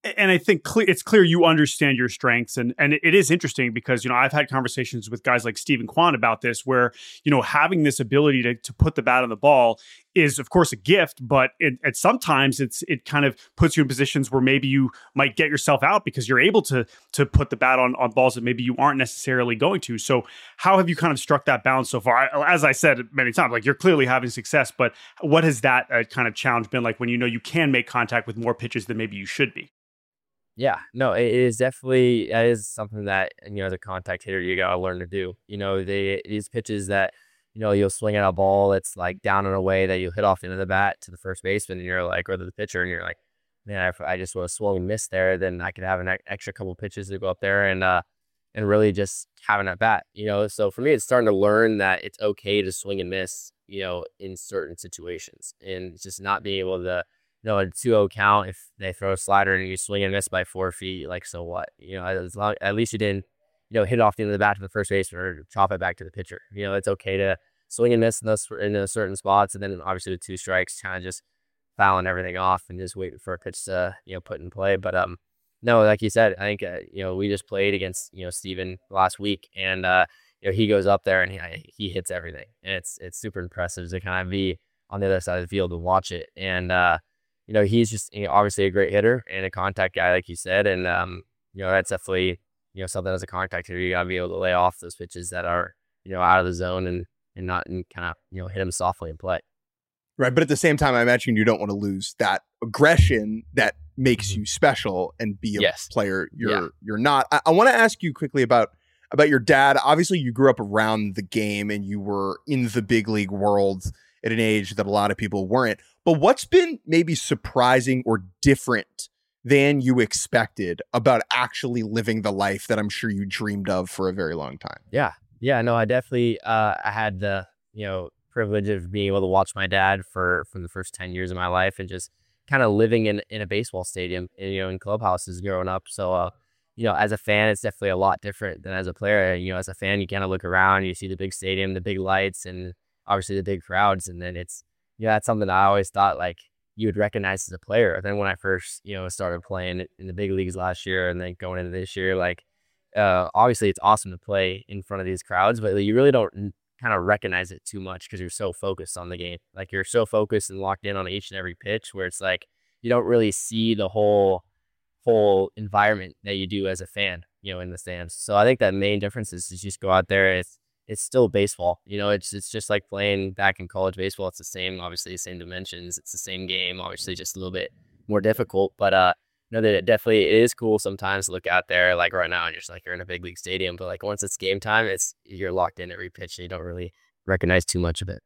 And I think cle- it's clear you understand your strengths. And, and it is interesting because, you know, I've had conversations with guys like Stephen Kwan about this, where, you know, having this ability to, to put the bat on the ball is, of course, a gift, but it, it sometimes it's it kind of puts you in positions where maybe you might get yourself out because you're able to to put the bat on, on balls that maybe you aren't necessarily going to. So how have you kind of struck that balance so far? I, as I said many times, like, you're clearly having success, but what has that uh, kind of challenge been like when you know you can make contact with more pitches than maybe you should be? Yeah, no, it is definitely, that is something that, you know, as a contact hitter, you got to learn to do. You know, they, these pitches that, you know, you'll swing at a ball that's like down and away that you'll hit off the end of the bat to the first baseman, and you're like, or the pitcher, and you're like, man, if I just would have swung and missed there, then I could have an extra couple pitches to go up there and, uh, and really just having that bat, you know? So for me, it's starting to learn that it's okay to swing and miss, you know, in certain situations, and just not being able to, you know, a two oh count, if they throw a slider and you swing and miss by four feet, like, so what? You know, as long, at least you didn't, you know, hit off the end of the bat to the first baseman or chop it back to the pitcher. You know, it's okay to swing and miss in those in those certain spots, and then obviously with two strikes, kind of just fouling everything off and just waiting for a pitch to, you know, put in play. But um, no, like you said, I think uh, you know, we just played against, you know, Steven last week, and uh, you know, he goes up there and he he hits everything, and it's it's super impressive to kind of be on the other side of the field and watch it. And uh, you know, he's just, you know, obviously a great hitter and a contact guy, like you said, and um, you know, that's definitely, you know, something as a contact hitter, you gotta be able to lay off those pitches that are, you know, out of the zone, and and not, and kind of, you know, hit them softly and play. Right. But at the same time, I imagine you don't want to lose that aggression that makes you special and be a Yes. player you're Yeah. you're not. I, I want to ask you quickly about about your dad. Obviously, you grew up around the game and you were in the big league world at an age that a lot of people weren't. But what's been maybe surprising or different than you expected about actually living the life that I'm sure you dreamed of for a very long time? Yeah. Yeah, no, I definitely, uh, I had the, you know, privilege of being able to watch my dad for, for the first ten years of my life, and just kind of living in, in a baseball stadium, and, you know, in clubhouses growing up. So, uh, you know, as a fan, it's definitely a lot different than as a player. You know, as a fan, you kind of look around, you see the big stadium, the big lights, and obviously the big crowds. And then it's, you know, that's something that I always thought, like, you would recognize as a player. Then when I first, you know, started playing in the big leagues last year, and then going into this year, like, uh, obviously it's awesome to play in front of these crowds, but you really don't kind of recognize it too much because you're so focused on the game. Like, you're so focused and locked in on each and every pitch, where it's like, you don't really see the whole, whole environment that you do as a fan, you know, in the stands. So I think that main difference is to just go out there. It's, it's still baseball, you know, it's, it's just like playing back in college baseball. It's the same, obviously the same dimensions. It's the same game, obviously just a little bit more difficult, but, uh, know that it definitely, it is cool sometimes to look out there, like right now, and you're just like, you're in a big league stadium, but like once it's game time, it's, you're locked in every pitch, and you don't really recognize too much of it.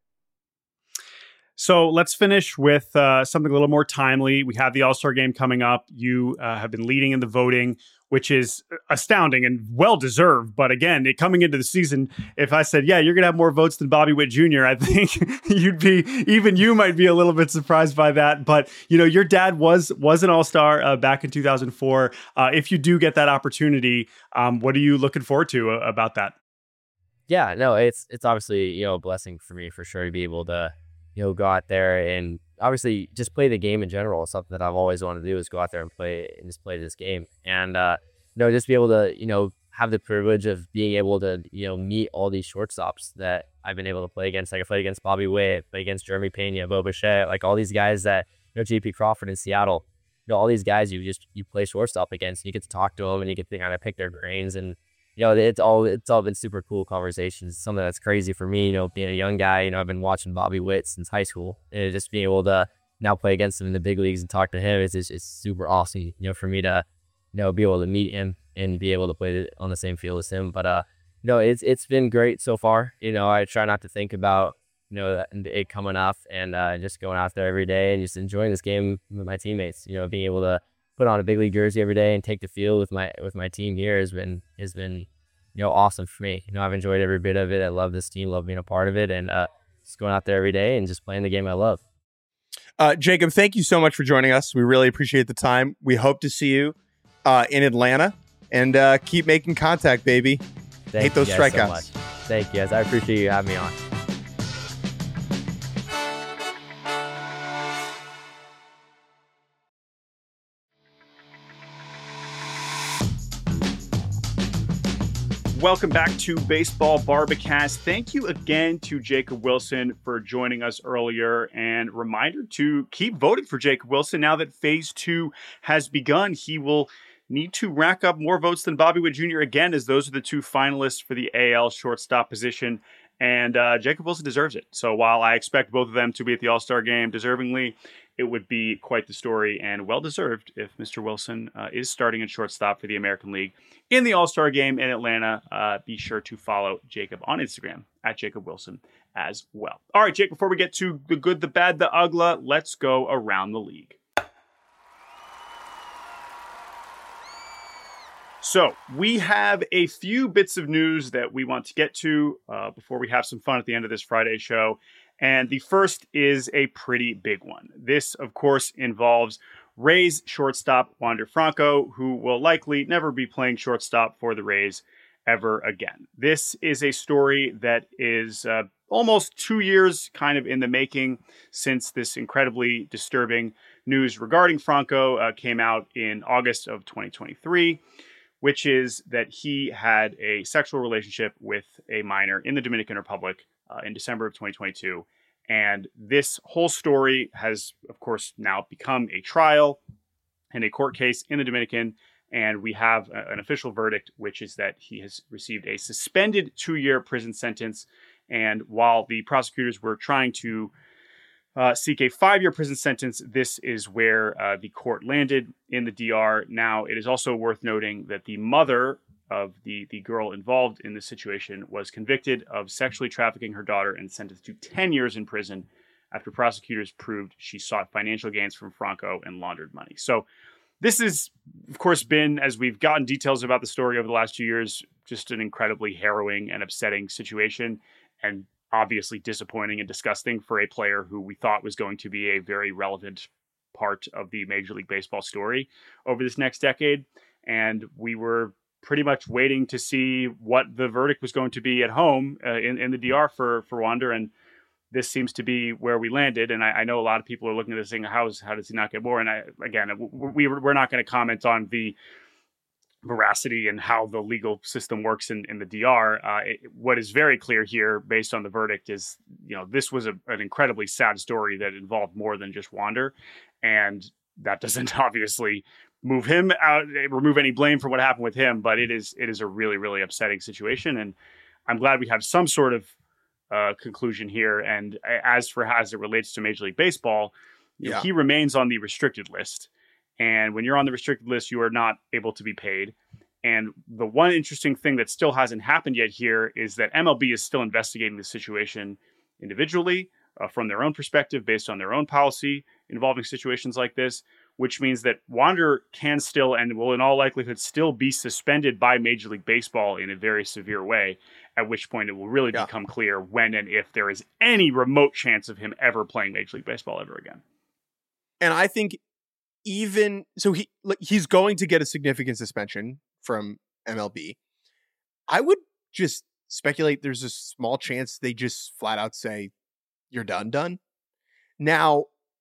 So let's finish with uh, something a little more timely. We have the All-Star game coming up. You uh, have been leading in the voting, which is astounding and well-deserved. But again, it, coming into the season, if I said, yeah, you're going to have more votes than Bobby Witt Junior, I think you'd be, even you might be a little bit surprised by that. But, you know, your dad was was an All-Star uh, back in two thousand four. Uh, if you do get that opportunity, um, what are you looking forward to uh, about that? Yeah, no, it's it's obviously, you know, a blessing for me for sure to be able to, you know, go out there and obviously just play the game in general. Something that I've always wanted to do is go out there and play and just play this game. And, uh, you know, just be able to, you know, have the privilege of being able to, you know, meet all these shortstops that I've been able to play against. Like, I played against Bobby Witt, played against Jeremy Pena, Bo Bichette, like all these guys that, you know, J P Crawford in Seattle, you know, all these guys you just, you play shortstop against, and you get to talk to them, and you get to kind of pick their brains. And, you know, it's all, it's all been super cool conversations. Something that's crazy for me, you know, being a young guy, you know, I've been watching Bobby Witt since high school, and just being able to now play against him in the big leagues and talk to him, it's just, it's super awesome, you know, for me to, you know, be able to meet him and be able to play on the same field as him. But, uh, you know, it's, it's been great so far. You know, I try not to think about, you know, it coming up, and uh, just going out there every day and just enjoying this game with my teammates, you know, being able to put on a big league jersey every day and take the field with my, with my team here has been, has been, you know, awesome for me. You know, I've enjoyed every bit of it. I love this team, love being a part of it, and uh, just going out there every day and just playing the game I love. Uh, Jacob, thank you so much for joining us. We really appreciate the time. We hope to see you uh, in Atlanta, and uh, keep making contact, baby. Thank Hate those you guys strikeouts. so much. Thank you guys. I appreciate you having me on. Welcome back to Baseball Barbacast. Thank you again to Jacob Wilson for joining us earlier. And reminder to keep voting for Jacob Wilson now that phase two has begun. He will need to rack up more votes than Bobby Witt Junior again, as those are the two finalists for the A L shortstop position. And uh, Jacob Wilson deserves it. So while I expect both of them to be at the All-Star game deservingly, it would be quite the story and well-deserved if Mister Wilson uh, is starting at shortstop for the American League in the All-Star game in Atlanta. Uh, be sure to follow Jacob on Instagram at Jacob Wilson as well. All right, Jake, before we get to the good, the bad, the ugly, let's go around the league. So we have a few bits of news that we want to get to uh, before we have some fun at the end of this Friday show. And the first is a pretty big one. This, of course, involves Rays shortstop Wander Franco, who will likely never be playing shortstop for the Rays ever again. This is a story that is uh, almost two years kind of in the making since this incredibly disturbing news regarding Franco uh, came out in August of twenty twenty-three. Which is that he had a sexual relationship with a minor in the Dominican Republic uh, in December of twenty twenty-two. And this whole story has, of course, now become a trial and a court case in the Dominican. And we have a, an official verdict, which is that he has received a suspended two-year prison sentence. And while the prosecutors were trying to Uh, seek a five-year prison sentence, this is where uh, the court landed in the D R. Now, it is also worth noting that the mother of the, the girl involved in this situation was convicted of sexually trafficking her daughter and sentenced to ten years in prison after prosecutors proved she sought financial gains from Franco and laundered money. So this has, of course, been, as we've gotten details about the story over the last two years, just an incredibly harrowing and upsetting situation. And obviously disappointing and disgusting for a player who we thought was going to be a very relevant part of the Major League Baseball story over this next decade. And we were pretty much waiting to see what the verdict was going to be at home uh, in, in the D R for, for Wander. And this seems to be where we landed. And I, I know a lot of people are looking at this saying, how, is, how does he not get more? And I, again, we, we're not going to comment on the veracity and how the legal system works in, in the D R. Uh, it, what is very clear here, based on the verdict, is, you know, this was a, an incredibly sad story that involved more than just Wander. And that doesn't obviously move him out, remove any blame for what happened with him, but it is, it is a really, really upsetting situation. And I'm glad we have some sort of uh, conclusion here. And as for how as it relates to Major League Baseball, you know, Yeah. he remains on the restricted list. And when you're on the restricted list, you are not able to be paid. And the one interesting thing that still hasn't happened yet here is that M L B is still investigating the situation individually uh, from their own perspective, based on their own policy involving situations like this, which means that Wander can still and will in all likelihood still be suspended by Major League Baseball in a very severe way, at which point it will really Yeah. become clear when and if there is any remote chance of him ever playing Major League Baseball ever again. And I think even so, he like, he's going to get a significant suspension from M L B. I would just speculate there's a small chance they just flat out say, you're done, done. Now,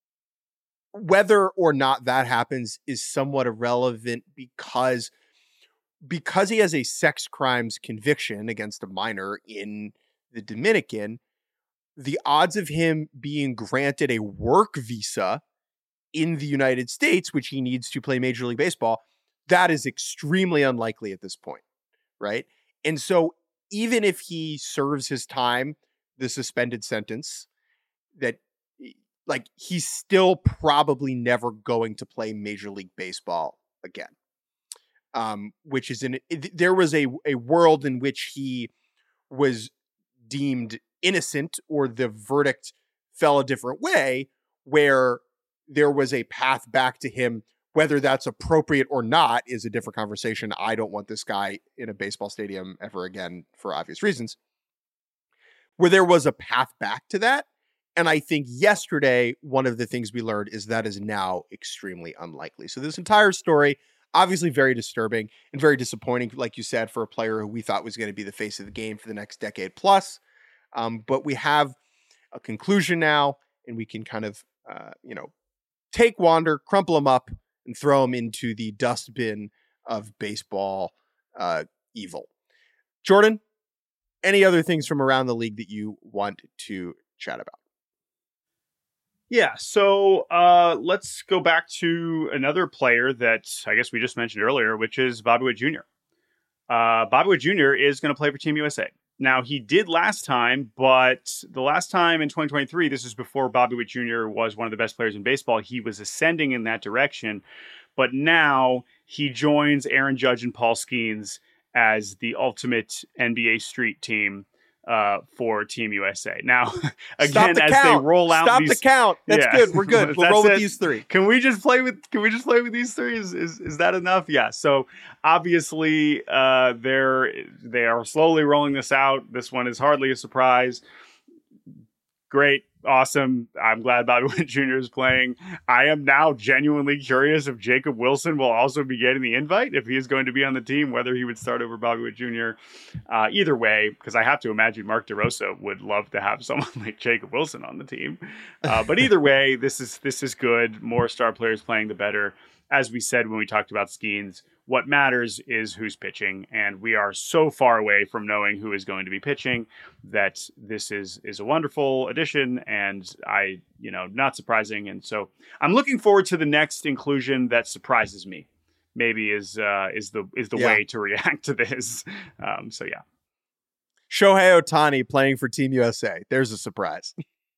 whether or not that happens is somewhat irrelevant because, because he has a sex crimes conviction against a minor in the Dominican, the odds of him being granted a work visa in the United States, which he needs to play Major League Baseball, that is extremely unlikely at this point, right? And so even if he serves his time, the suspended sentence, that like he's still probably never going to play Major League Baseball again. Um, which is in it, there was a a world in which he was deemed innocent, or the verdict fell a different way, where there was a path back to him. Whether that's appropriate or not is a different conversation. I don't want this guy in a baseball stadium ever again for obvious reasons. Where there was a path back to that. And I think yesterday, one of the things we learned is that is now extremely unlikely. So this entire story, obviously very disturbing and very disappointing, like you said, for a player who we thought was going to be the face of the game for the next decade plus. Um, but we have a conclusion now, and we can kind of, uh, you know, take Wander, crumple him up, and throw him into the dustbin of baseball uh, evil. Jordan, any other things from around the league that you want to chat about? Yeah, so uh, let's go back to another player that I guess we just mentioned earlier, which is Bobby Witt Junior Uh, Bobby Witt Junior is going to play for Team U S A. Now, he did last time, but the last time in twenty twenty-three, this is before Bobby Witt Junior was one of the best players in baseball. He was ascending in that direction, but now he joins Aaron Judge and Paul Skeens as the ultimate N B A street team uh, for Team U S A. Now, again, the as count. they roll out Stop these... the count. That's Yeah. good. We're good. We'll That's roll with it. these three. Can we just play with can we just play with these three? Is is, is that enough? Yeah. So obviously uh they're they are slowly rolling this out. This one is hardly a surprise. Great. Awesome. I'm glad Bobby Witt Junior is playing. I am now genuinely curious if Jacob Wilson will also be getting the invite, if he is going to be on the team, whether he would start over Bobby Witt Junior Uh, either way, because I have to imagine Mark DeRosa would love to have someone like Jacob Wilson on the team. Uh, but either way, this is this is good. More star players playing, the better. As we said when we talked about Skeens, what matters is who's pitching, and we are so far away from knowing who is going to be pitching that this is is a wonderful addition, and I, you know, not surprising. And so I'm looking forward to the next inclusion that surprises me. Maybe is uh, is the is the Yeah. way to react to this. Um, so yeah, Shohei Ohtani playing for Team U S A. There's a surprise.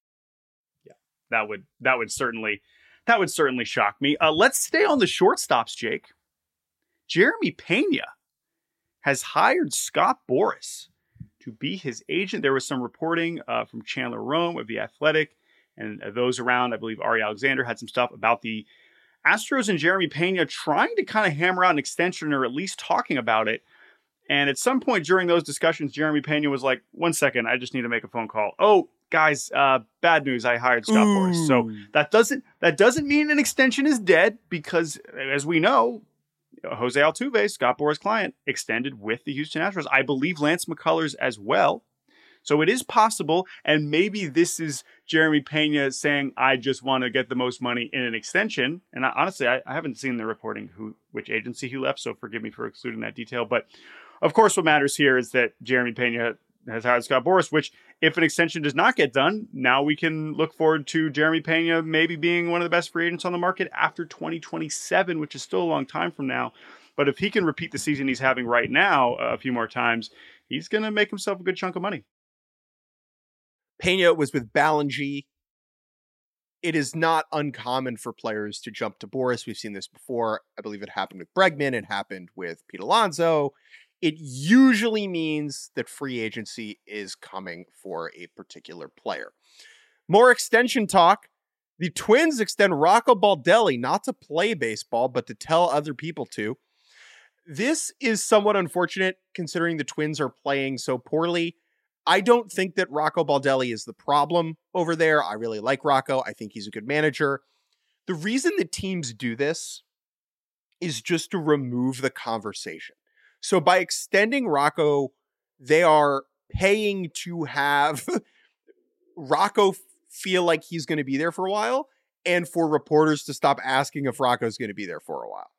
that would that would certainly that would certainly shock me. Uh, let's stay on the shortstops, Jake. Jeremy Pena has hired Scott Boras to be his agent. There was some reporting uh, from Chandler Rome of The Athletic and uh, those around. I believe Ari Alexander had some stuff about the Astros and Jeremy Pena trying to kind of hammer out an extension, or at least talking about it. And at some point during those discussions, Jeremy Pena was like, one second, I just need to make a phone call. Oh, guys, uh, bad news. I hired Scott Boras. So that doesn't that doesn't mean an extension is dead, because as we know, Jose Altuve, Scott Boras' client, extended with the Houston Astros. I believe Lance McCullers as well. So it is possible, and maybe this is Jeremy Pena saying, I just want to get the most money in an extension. And I, honestly, I, I haven't seen the reporting who which agency he left, so forgive me for excluding that detail. But of course, what matters here is that Jeremy Pena has hired Scott Boras, which, if an extension does not get done, now we can look forward to Jeremy Pena maybe being one of the best free agents on the market after twenty twenty-seven, which is still a long time from now. But if he can repeat the season he's having right now uh, a few more times, he's going to make himself a good chunk of money. Pena was with Ballingy. It is not uncommon for players to jump to Boras. We've seen this before. I believe it happened with Bregman. It happened with Pete Alonso. It usually means that free agency is coming for a particular player. More extension talk. The Twins extend Rocco Baldelli not to play baseball, but to tell other people to. This is somewhat unfortunate considering the Twins are playing so poorly. I don't think that Rocco Baldelli is the problem over there. I really like Rocco. I think he's a good manager. The reason that teams do this is just to remove the conversation. So by extending Rocco, they are paying to have Rocco feel like he's going to be there for a while, and for reporters to stop asking if Rocco's going to be there for a while.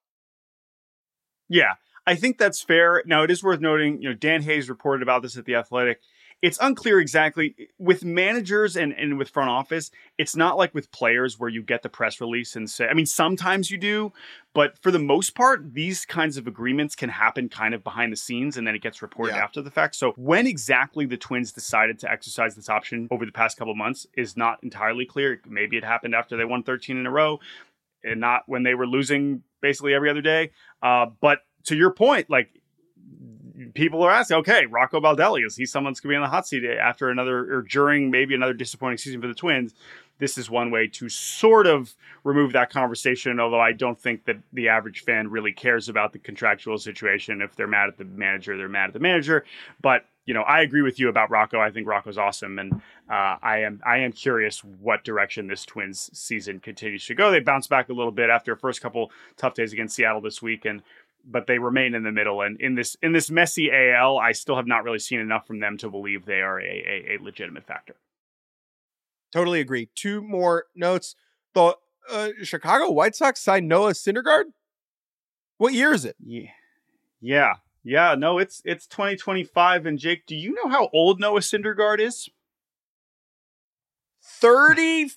Yeah, I think that's fair. Now, it is worth noting, you know, Dan Hayes reported about this at The Athletic. It's unclear exactly with managers and, and with front office. It's not like with players where you get the press release and say, I mean, sometimes you do, but for the most part, these kinds of agreements can happen kind of behind the scenes, and then it gets reported Yeah. after the fact. So when exactly the Twins decided to exercise this option over the past couple of months is not entirely clear. Maybe it happened after they won thirteen in a row and not when they were losing basically every other day. Uh, but to your point, like, people are asking, okay, Rocco Baldelli, is he someone that's going to be on the hot seat after another, or during maybe another disappointing season for the Twins? This is one way to sort of remove that conversation, although I don't think that the average fan really cares about the contractual situation. If they're mad at the manager, they're mad at the manager. But, you know, I agree with you about Rocco. I think Rocco's awesome, and uh, I am I am curious what direction this Twins season continues to go. They bounced back a little bit after a first couple tough days against Seattle this week, and but they remain in the middle. And in this in this messy A L, I still have not really seen enough from them to believe they are a, a, a legitimate factor. Totally agree. Two more notes. The uh, Chicago White Sox signed Noah Syndergaard. What year is it? Yeah, yeah, Yeah, no, it's it's twenty twenty-five. And Jake, do you know how old Noah Syndergaard is? thirty-four?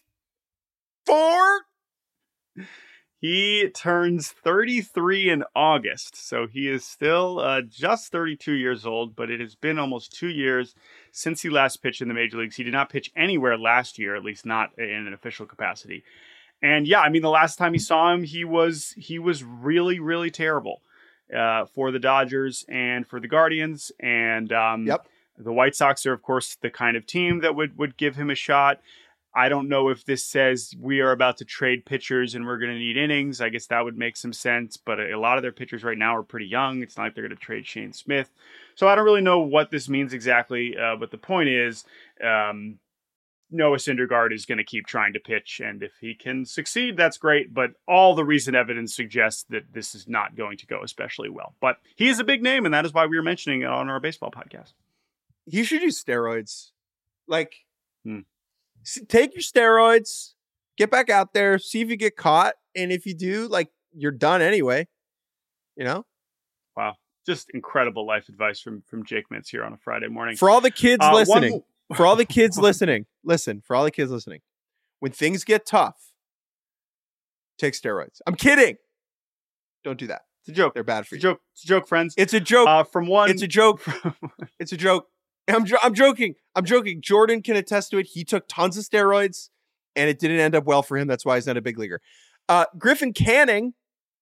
He turns thirty-three in August, so he is still uh, just thirty-two years old, but it has been almost two years since he last pitched in the major leagues. He did not pitch anywhere last year, at least not in an official capacity. And yeah, I mean, the last time he saw him, he was he was really, really terrible uh, for the Dodgers and for the Guardians. And um, Yep. the White Sox are, of course, the kind of team that would, would give him a shot. I don't know if this says we are about to trade pitchers and we're going to need innings. I guess that would make some sense, but a lot of their pitchers right now are pretty young. It's not like they're going to trade Shane Smith. So I don't really know what this means exactly, uh, but the point is um, Noah Syndergaard is going to keep trying to pitch, and if he can succeed, that's great, but all the recent evidence suggests that this is not going to go especially well. But he is a big name, and that is why we were mentioning it on our baseball podcast. He should use steroids. Like... Hmm. Take your steroids, get back out there, see if you get caught. And if you do, like, you're done anyway. You know? Wow. Just incredible life advice from, from Jake Mintz here on a Friday morning. For all the kids uh, listening, one... for all the kids listening, listen, for all the kids listening, when things get tough, take steroids. I'm kidding. Don't do that. It's a joke. They're bad for it's you. A joke. It's a joke, friends. It's a joke. Uh, from one. It's a joke. It's a joke. I'm jo- I'm joking. I'm joking. Jordan can attest to it. He took tons of steroids, and it didn't end up well for him. That's why he's not a big leaguer. Uh, Griffin Canning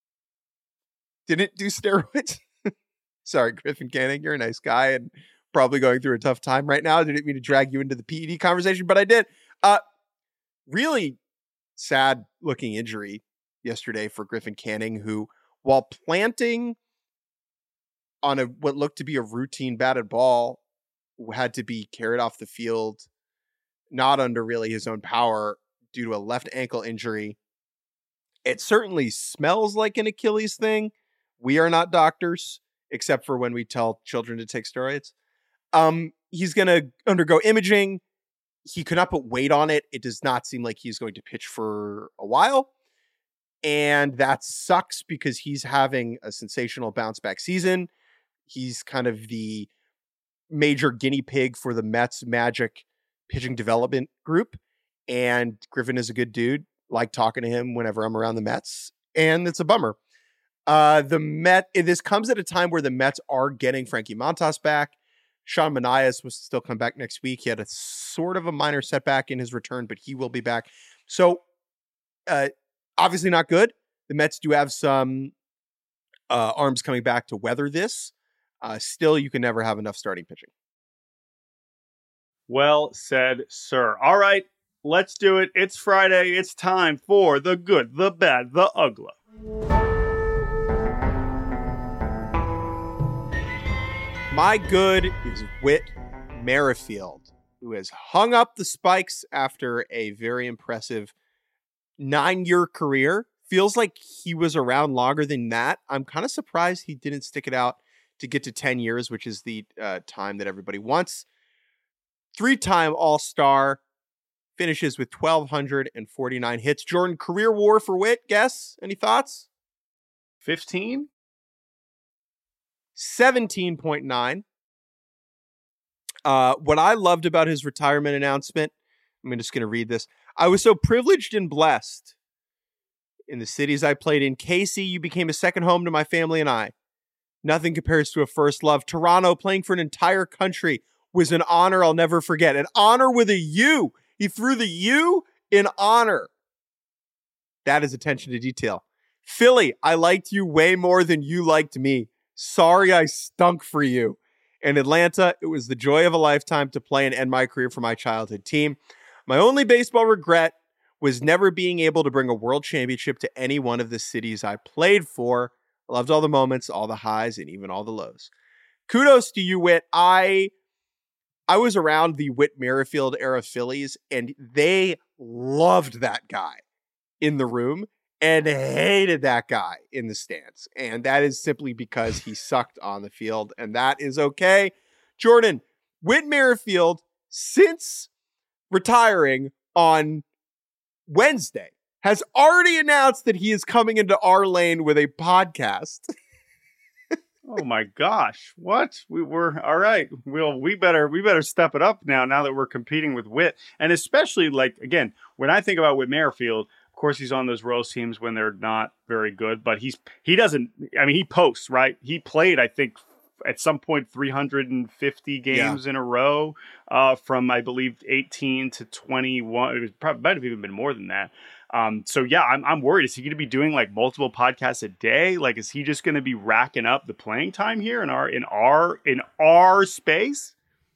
didn't do steroids. Sorry, Griffin Canning. You're a nice guy and probably going through a tough time right now. I didn't mean to drag you into the P E D conversation, but I did. Uh, really sad-looking injury yesterday for Griffin Canning, who, while planting on a what looked to be a routine batted ball, had to be carried off the field, not under really his own power due to a left ankle injury. It certainly smells like an Achilles thing. We are not doctors, except for when we tell children to take steroids. Um, he's going to undergo imaging. He could not put weight on it. It does not seem like he's going to pitch for a while. And that sucks because he's having a sensational bounce back season. He's kind of the major guinea pig for the Mets Magic pitching development group. And Griffin is a good dude. Like talking to him whenever I'm around the Mets. And it's a bummer. Uh, the Met, this comes at a time where the Mets are getting Frankie Montas back. Sean Manaea was still come back next week. He had a sort of a minor setback in his return, but he will be back. So uh, obviously not good. The Mets do have some uh, arms coming back to weather this. Uh, still, you can never have enough starting pitching. Well said, sir. All right, let's do it. It's Friday. It's time for the good, the bad, the ugly. My good is Whit Merrifield, who has hung up the spikes after a very impressive nine-year career. Feels like he was around longer than that. I'm kind of surprised he didn't stick it out to get to ten years, which is the uh, time that everybody wants. Three-time All-Star, finishes with one thousand two hundred forty-nine hits. Jordan, career war for Whit, guess? Any thoughts? fifteen? seventeen point nine. Uh, what I loved about his retirement announcement, I'm just going to read this. I was so privileged and blessed in the cities I played in. K C, you became a second home to my family and I. Nothing compares to a first love. Toronto, playing for an entire country, was an honor I'll never forget. An honor with a U. He threw the U in honor. That is attention to detail. Philly, I liked you way more than you liked me. Sorry I stunk for you. In Atlanta, it was the joy of a lifetime to play and end my career for my childhood team. My only baseball regret was never being able to bring a world championship to any one of the cities I played for. I loved all the moments, all the highs, and even all the lows. Kudos to you, Whit. I I was around the Whit Merrifield era Phillies, and they loved that guy in the room and hated that guy in the stands. And that is simply because he sucked on the field, and that is okay. Jordan, Whit Merrifield, since retiring on Wednesday, has already announced that he is coming into our lane with a podcast. Oh my gosh. What? We were all right. We'll we better we better step it up now now that we're competing with Whit. And especially like again, when I think about Whit Merrifield, of course he's on those Royals teams when they're not very good, but he's he doesn't I mean he posts, right? He played, I think, at some point three hundred fifty games yeah. in a row uh, from I believe eighteen to twenty-one. It was probably might have even been more than that. Um, so yeah, I'm I'm worried. Is he going to be doing like multiple podcasts a day? Like, is he just going to be racking up the playing time here in our in our in our space?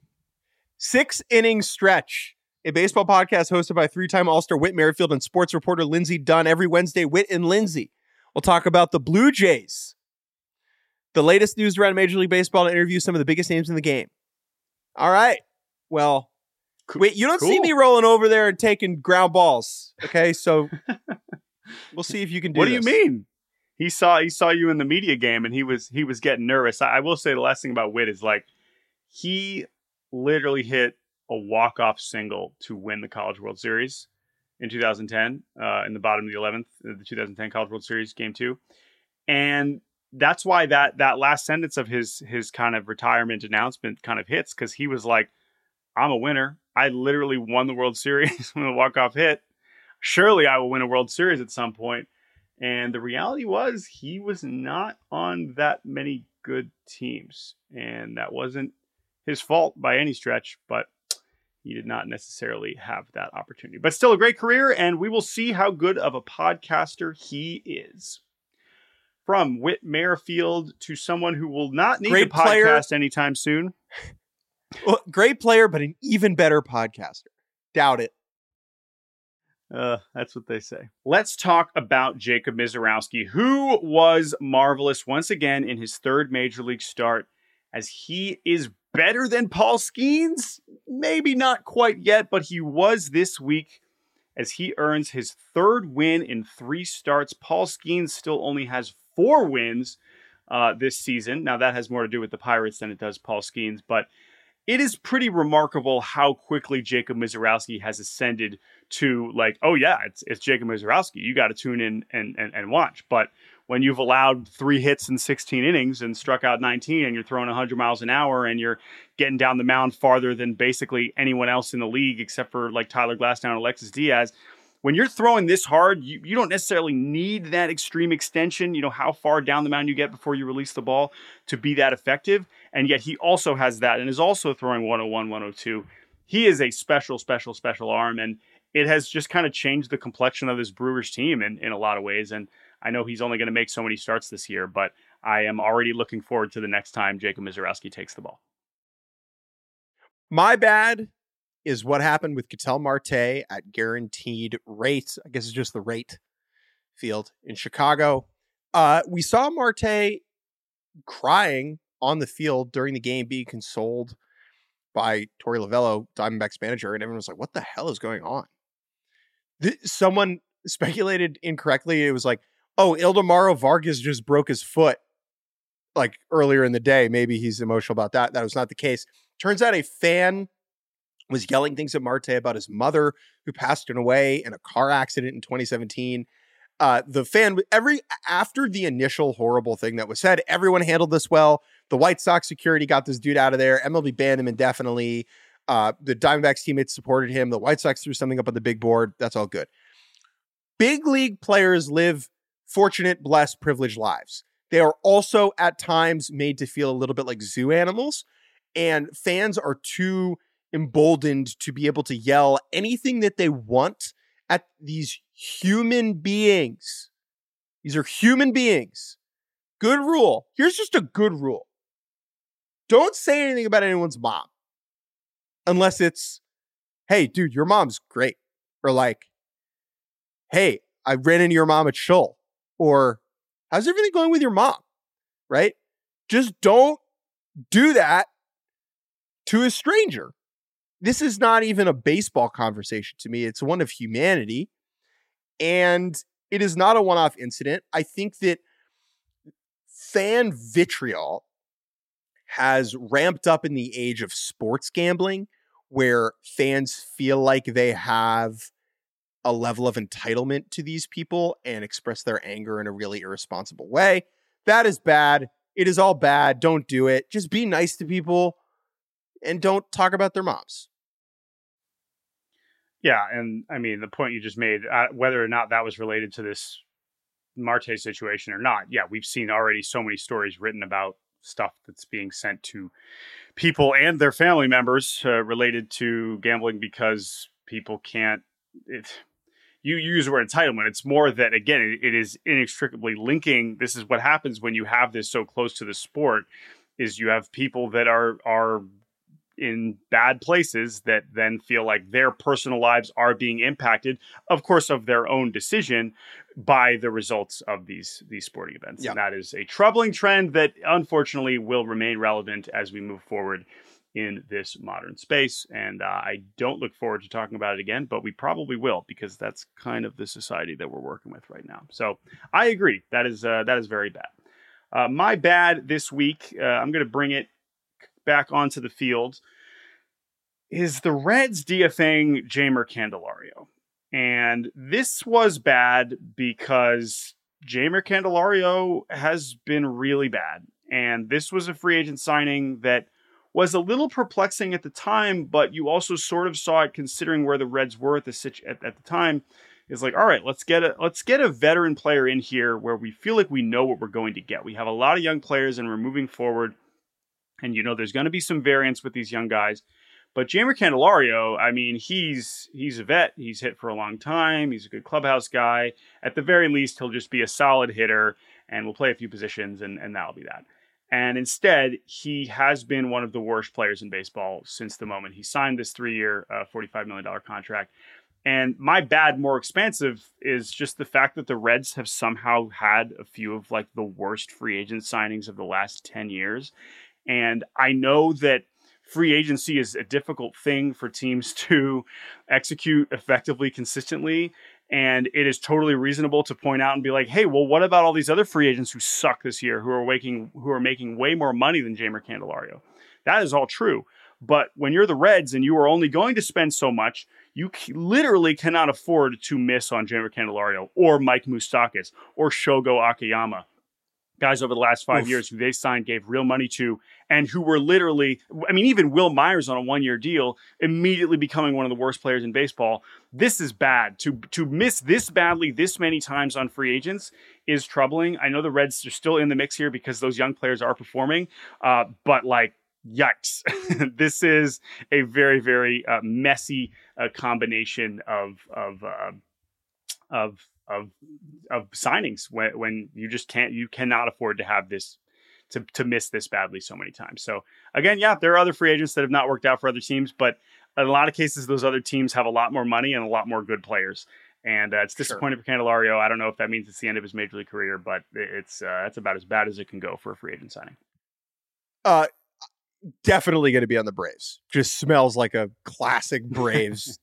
Six inning stretch, a baseball podcast hosted by three-time All-Star Whit Merrifield and sports reporter Lindsey Dunn. Every Wednesday, Whit and Lindsey will talk about the Blue Jays, the latest news around Major League Baseball, and interview some of the biggest names in the game. All right, well. Wait, you don't cool. see me rolling over there and taking ground balls, okay? So we'll see if you can do What do this. you mean? He saw he saw you in the media game, and he was he was getting nervous. I, I will say the last thing about Whit is like he literally hit a walk-off single to win the College World Series in two thousand ten, uh, in the bottom of the eleventh, the two thousand ten College World Series Game Two, and that's why that that last sentence of his his kind of retirement announcement kind of hits, because he was like, I'm a winner. I literally won the World Series with a walk-off hit. Surely I will win a World Series at some point. And the reality was he was not on that many good teams. And that wasn't his fault by any stretch, but he did not necessarily have that opportunity. But still a great career, and we will see how good of a podcaster he is. From Whit Merrifield to someone who will not need great a podcast player. anytime soon. Well, great player, but an even better podcaster. Doubt it. Uh, that's what they say. Let's talk about Jacob Misiorowski, who was marvelous once again in his third major league start, as he is better than Paul Skeens. Maybe not quite yet, but he was this week as he earns his third win in three starts. Paul Skeens still only has four wins uh, this season. Now, that has more to do with the Pirates than it does Paul Skeens, but it is pretty remarkable how quickly Jacob Misiorowski has ascended to like, oh yeah, it's it's Jacob Misiorowski. You got to tune in and, and and watch. But when you've allowed three hits in sixteen innings and struck out nineteen, and you're throwing one hundred miles an hour, and you're getting down the mound farther than basically anyone else in the league except for like Tyler Glasnow and Alexis Diaz, when you're throwing this hard, you, you don't necessarily need that extreme extension, you know, how far down the mound you get before you release the ball to be that effective. And yet he also has that and is also throwing one oh one, one oh two. He is a special, special, special arm. And it has just kind of changed the complexion of this Brewers team in, in a lot of ways. And I know he's only going to make so many starts this year, but I am already looking forward to the next time Jacob Misiorowski takes the ball. My bad is what happened with Ketel Marte at Guaranteed Rate. I guess it's just the rate field in Chicago. Uh, we saw Marte crying on the field during the game, being consoled by Torey Lovullo, Diamondbacks manager, and everyone was like, what the hell is going on? Th- someone speculated incorrectly. It was like, oh, Ildemaro Vargas just broke his foot like earlier in the day. Maybe he's emotional about that. That was not the case. Turns out a fan was yelling things at Marte about his mother, who passed away in a car accident in twenty seventeen. Uh, the fan, every after the initial horrible thing that was said, everyone handled this well. The White Sox security got this dude out of there. M L B banned him indefinitely. Uh, the Diamondbacks teammates supported him. The White Sox threw something up on the big board. That's all good. Big league players live fortunate, blessed, privileged lives. They are also at times made to feel a little bit like zoo animals, and fans are too emboldened to be able to yell anything that they want at these human beings. These are human beings. Good rule. Here's just a good rule. Don't say anything about anyone's mom unless it's, hey, dude, your mom's great. Or like, hey, I ran into your mom at Shull. Or how's everything going with your mom? Right? Just don't do that to a stranger. This is not even a baseball conversation to me. It's one of humanity. And it is not a one-off incident. I think that fan vitriol has ramped up in the age of sports gambling, where fans feel like they have a level of entitlement to these people and express their anger in a really irresponsible way. That is bad. It is all bad. Don't do it. Just be nice to people and don't talk about their moms. Yeah, and I mean, the point you just made, uh, whether or not that was related to this Marte situation or not, yeah, we've seen already so many stories written about stuff that's being sent to people and their family members uh, related to gambling because people can't. It, you use the word entitlement. It's more that, again, it, it is inextricably linking. This is what happens when you have this so close to the sport, is you have people that are are in bad places that then feel like their personal lives are being impacted, of course, of their own decision, by the results of these these sporting events. Yeah. And that is a troubling trend that unfortunately will remain relevant as we move forward in this modern space. And uh, I don't look forward to talking about it again, but we probably will, because that's kind of the society that we're working with right now. So I agree. That is uh, that is very bad. Uh, my bad this week, uh, I'm going to bring it back onto the field, is the Reds DFAing Jeimer Candelario. And this was bad because Jeimer Candelario has been really bad. And this was a free agent signing that was a little perplexing at the time, but you also sort of saw it considering where the Reds were at the situ- at, at the time. Is like, all right, let's get a let's get a veteran player in here where we feel like we know what we're going to get. We have a lot of young players and we're moving forward. And, you know, there's going to be some variance with these young guys. But Jeimer Candelario, I mean, he's he's a vet. He's hit for a long time. He's a good clubhouse guy. At the very least, he'll just be a solid hitter and will play a few positions, and, and that'll be that. And instead, he has been one of the worst players in baseball since the moment he signed this three-year, uh, forty-five million dollars contract. And my bad, more expansive, is just the fact that the Reds have somehow had a few of like the worst free agent signings of the last ten years. And I know that free agency is a difficult thing for teams to execute effectively, consistently. And it is totally reasonable to point out and be like, hey, well, what about all these other free agents who suck this year, who are making, who are making way more money than Jeimer Candelario? That is all true. But when you're the Reds and you are only going to spend so much, you literally cannot afford to miss on Jeimer Candelario or Mike Moustakas or Shogo Akiyama. Guys over the last five Oof. years who they signed, gave real money to, and who were literally, I mean, even Will Myers on a one-year deal, immediately becoming one of the worst players in baseball. This is bad. To to miss this badly this many times on free agents is troubling. I know the Reds are still in the mix here because those young players are performing, uh, but like, yikes. This is a very, very uh, messy uh, combination of, of, uh, of, of of signings when, when you just can't, you cannot afford to have this, to, to miss this badly so many times. So again, yeah, there are other free agents that have not worked out for other teams, but in a lot of cases, those other teams have a lot more money and a lot more good players. And uh, it's disappointing sure. for Candelario. I don't know if that means it's the end of his major league career, but it's, uh, that's about as bad as it can go for a free agent signing. Uh, definitely going to be on the Braves. Just smells like a classic Braves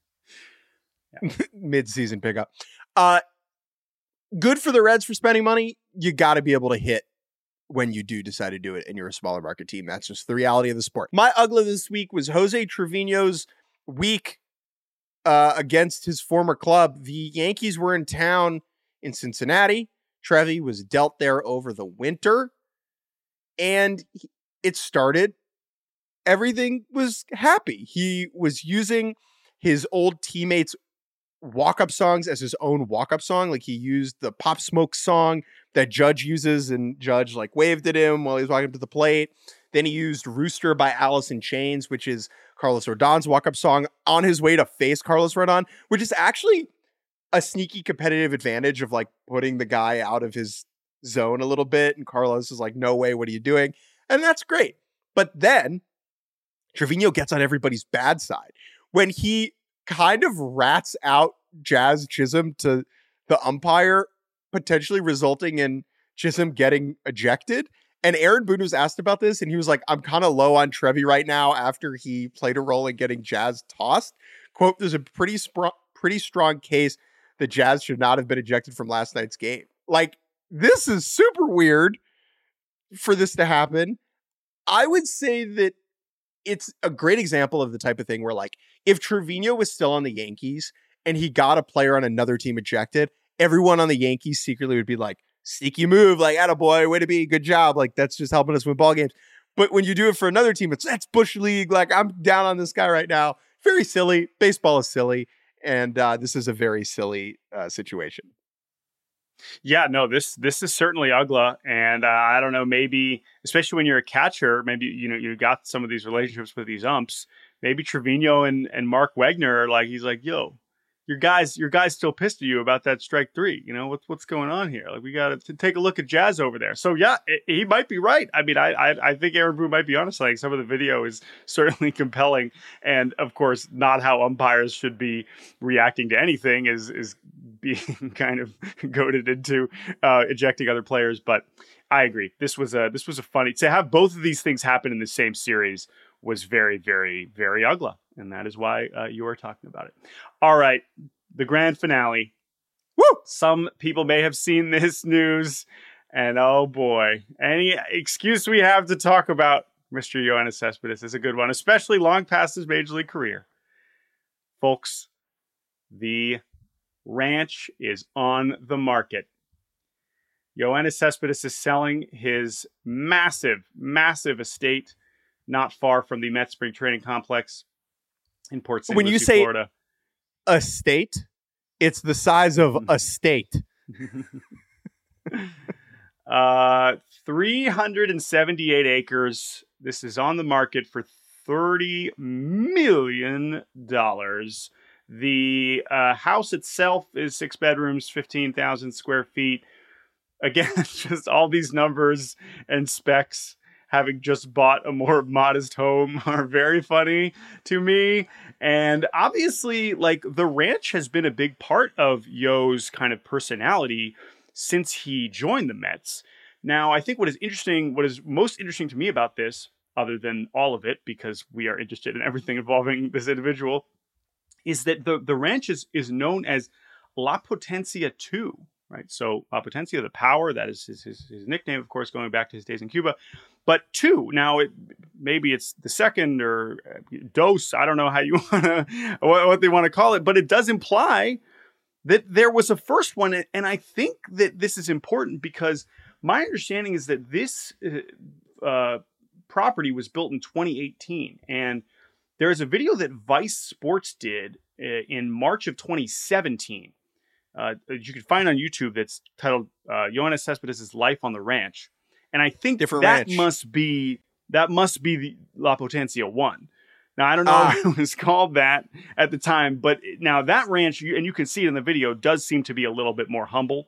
mid-season pickup. Uh, Good for the Reds for spending money. You got to be able to hit when you do decide to do it and you're a smaller market team. That's just the reality of the sport. My ugly this week was Jose Trevino's week uh, against his former club. The Yankees were in town in Cincinnati. Trevi was dealt there over the winter. And it started. Everything was happy. He was using his old teammates' walk-up songs as his own walk-up song. Like he used the Pop Smoke song that Judge uses, and Judge like waved at him while he was walking up to the plate. Then he used Rooster by Alice in Chains, which is Carlos Rodon's walk-up song, on his way to face Carlos Rodon, which is actually a sneaky competitive advantage of like putting the guy out of his zone a little bit. And Carlos is like, no way, what are you doing? And that's great. But then Trevino gets on everybody's bad side when he kind of rats out Jazz Chisholm to the umpire, potentially resulting in Chisholm getting ejected. And Aaron Boone was asked about this, and he was like, I'm kind of low on Trevi right now after he played a role in getting Jazz tossed. Quote, there's a pretty, spr- pretty strong case that Jazz should not have been ejected from last night's game. Like, this is super weird for this to happen. I would say that it's a great example of the type of thing where, like, if Trevino was still on the Yankees and he got a player on another team ejected, everyone on the Yankees secretly would be like, sneaky move, like, attaboy, way to be, good job. Like, that's just helping us win ball games. But when you do it for another team, it's that's Bush League. Like, I'm down on this guy right now. Very silly. Baseball is silly. And uh, this is a very silly uh, situation. Yeah, no, this this is certainly ugly. And uh, I don't know, maybe, especially when you're a catcher, maybe, you know, you got some of these relationships with these umps. Maybe Trevino and, and Mark Wegner are like, he's like, yo, your guys, your guys still pissed at you about that strike three. You know, what's what's going on here? Like, we got to take a look at Jazz over there. So yeah, it, he might be right. I mean, I, I I think Aaron Boone might be honest. Like, some of the video is certainly compelling, and of course, not how umpires should be reacting to anything is is being kind of goaded into uh, ejecting other players. But I agree. This was a this was a funny to have both of these things happen in the same series was very, very, very ugly. And that is why uh, you are talking about it. All right. The grand finale. Woo! Some people may have seen this news. And oh boy, any excuse we have to talk about Mister Yoenis Cespedes is a good one, especially long past his major league career. Folks, the ranch is on the market. Yoenis Cespedes is selling his massive, massive estate not far from the Met Spring Training Complex in Port Saint When Lucie, you say Florida. A state, it's the size of a state. uh, three hundred seventy-eight acres. This is on the market for thirty million dollars. The uh, house itself is six bedrooms, fifteen thousand square feet. Again, just all these numbers and specs, having just bought a more modest home, are very funny to me. And obviously, like, the ranch has been a big part of Yo's kind of personality since he joined the Mets. Now, I think what is interesting, what is most interesting to me about this, other than all of it, because we are interested in everything involving this individual, is that the, the ranch is, is known as La Potencia two. Right, so La Potencia, the power, that is his, his his nickname, of course, going back to his days in Cuba. But two, now it maybe it's the second or dose. I don't know how you want to what, what they want to call it, but it does imply that there was a first one, and I think that this is important because my understanding is that this uh, property was built in twenty eighteen, and there is a video that Vice Sports did uh, in March of twenty seventeen. Uh, you can find on YouTube that's titled uh, Yoenis Cespedes' Life on the Ranch. And I think Different that ranch. must be that must be the La Potencia one. Now, I don't know Ah. if it was called that at the time, but now that ranch, and you can see it in the video, does seem to be a little bit more humble.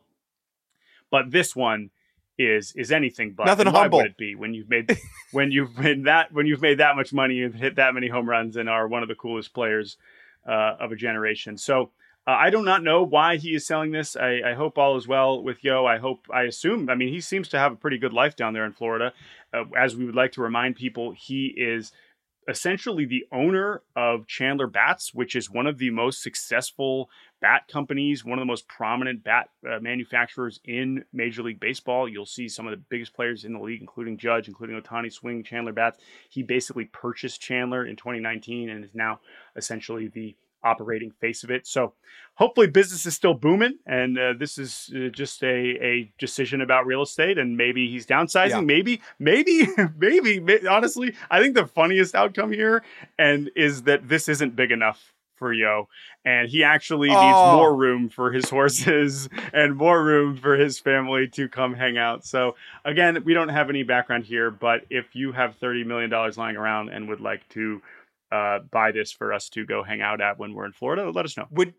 But this one is is anything but. Nothing And why humble. would it be when you've made when you've made that when you've made that much money and hit that many home runs and are one of the coolest players uh, of a generation? So. Uh, I do not know why he is selling this. I, I hope all is well with Yo. I hope, I assume, I mean, he seems to have a pretty good life down there in Florida. Uh, as we would like to remind people, he is essentially the owner of Chandler Bats, which is one of the most successful bat companies, one of the most prominent bat uh, manufacturers in Major League Baseball. You'll see some of the biggest players in the league, including Judge, including Ohtani, swing Chandler Bats. He basically purchased Chandler in twenty nineteen and is now essentially the operating face of it. So hopefully business is still booming, and uh, this is uh, just a, a decision about real estate, and maybe he's downsizing. Yeah. Maybe, maybe, maybe, may- honestly, I think the funniest outcome here and is that this isn't big enough for Yo, and he actually Oh. needs more room for his horses and more room for his family to come hang out. So again, we don't have any background here, but if you have thirty million dollars lying around and would like to Uh, buy this for us to go hang out at when we're in Florida, let us know. Would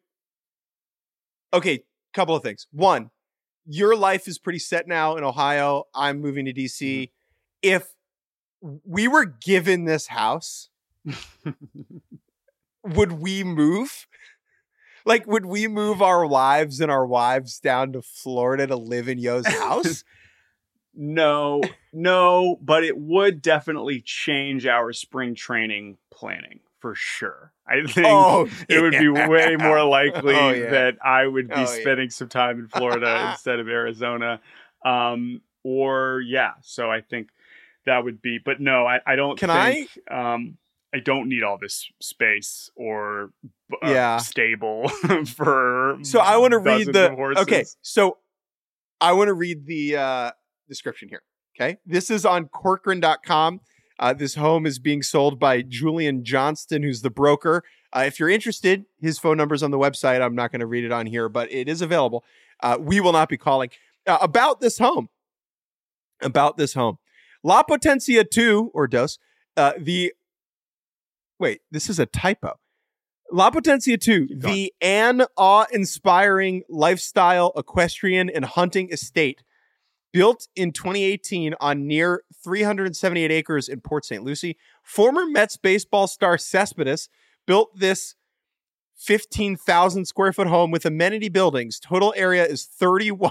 okay, couple of things. One, your life is pretty set now in Ohio. I'm moving to D C. If we were given this house, would we move? Like, would we move our lives and our wives down to Florida to live in Yo's house? No, no, but it would definitely change our spring training planning for sure. I think Oh, it would be yeah. way more likely Oh, yeah. that I would be Oh, yeah. spending some time in Florida instead of Arizona. Um, or yeah, so I think that would be, but no, I, I don't Can think, I, um, I don't need all this space or uh, Yeah. stable for So I want to read dozens the of horses. okay. So I want to read the uh, description here. Okay. This is on Corcoran dot com. Uh, this home is being sold by Julian Johnston, who's the broker. Uh, if you're interested, his phone number's on the website. I'm not going to read it on here, but it is available. Uh, we will not be calling. Uh, about this home. About this home. La Potencia two, or dos, uh, the... Wait, this is a typo. La Potencia two, the an awe-inspiring lifestyle, equestrian, and hunting estate built in twenty eighteen on near three hundred seventy-eight acres in Port Saint Lucie. Former Mets baseball star Cespedes built this fifteen thousand square foot home with amenity buildings. Total area is thirty-one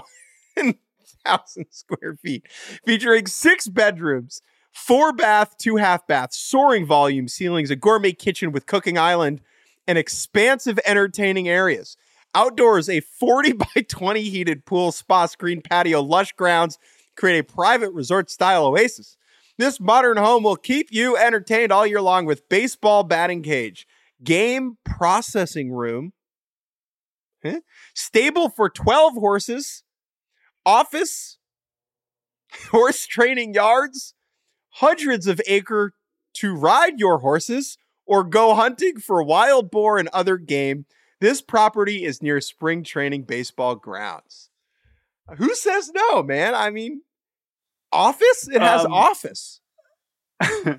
thousand square feet, featuring six bedrooms, four bath, two half baths, soaring volume ceilings, a gourmet kitchen with cooking island, and expansive entertaining areas. Outdoors, a forty by twenty heated pool, spa, screen, patio, lush grounds create a private resort-style oasis. This modern home will keep you entertained all year long with baseball batting cage, game processing room, huh? Stable for twelve horses, office, horse training yards, hundreds of acre to ride your horses or go hunting for wild boar and other game. This property is near spring training baseball grounds. Who says no, man? I mean, office? It has um, office. It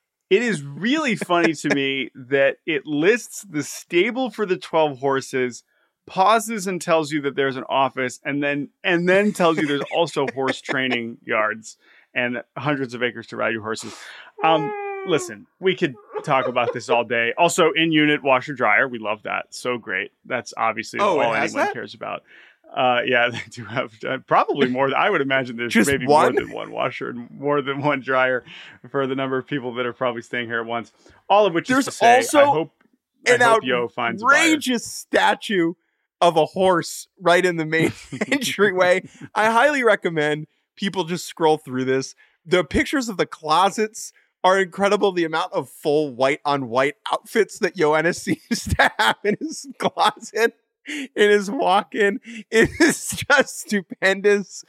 is really funny to me that it lists the stable for the twelve horses, pauses and tells you that there's an office, and then and then tells you there's also horse training yards and hundreds of acres to ride your horses. Um, listen, we could talk about this all day. Also, in-unit washer dryer, we love that. So great. That's obviously oh, all anyone that? cares about. Uh, yeah, they do have uh, probably more. I would imagine there's Just maybe one? more than one washer and more than one dryer for the number of people that are probably staying here at once. All of which There's is to say, also I hope, I an hope Yo finds a buyer. outrageous statue of a horse right in the main entryway. I highly recommend people just scroll through this. The pictures of the closets are incredible. The amount of full white on white outfits that Yoenis seems to have in his closet, in his walk-in, it is just stupendous.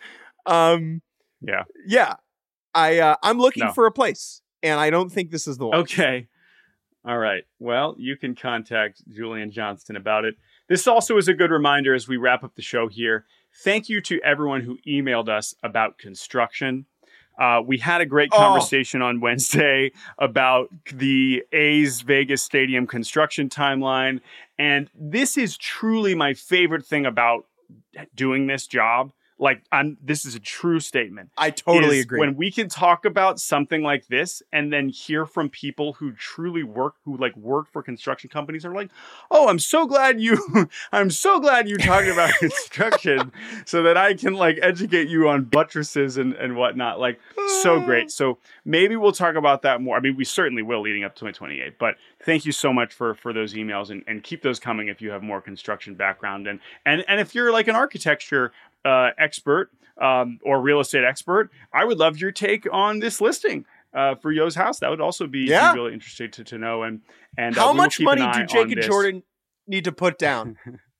Um, yeah, yeah. I uh, I'm looking no. for a place, and I don't think this is the one. Okay. All right. Well, you can contact Julian Johnston about it. This also is a good reminder as we wrap up the show here. Thank you to everyone who emailed us about construction. Uh, we had a great conversation oh. on Wednesday about the A's Vegas Stadium construction timeline. And this is truly my favorite thing about doing this job. Like, I'm, this is a true statement. I totally agree. When we can talk about something like this and then hear from people who truly work, who like work for construction companies, are like, oh, I'm so glad you, I'm so glad you're talking about construction so that I can like educate you on buttresses and, and whatnot. Like, so great. So maybe we'll talk about that more. I mean, we certainly will leading up to twenty twenty-eight, but thank you so much for, for those emails and, and keep those coming if you have more construction background. And, and, and if you're like an architecture Uh, expert um, or real estate expert, I would love your take on this listing uh, for Yo's house. That would also be, yeah. be really interesting to, to know. And and how uh, much money an do Jake and this. Jordan need to put down?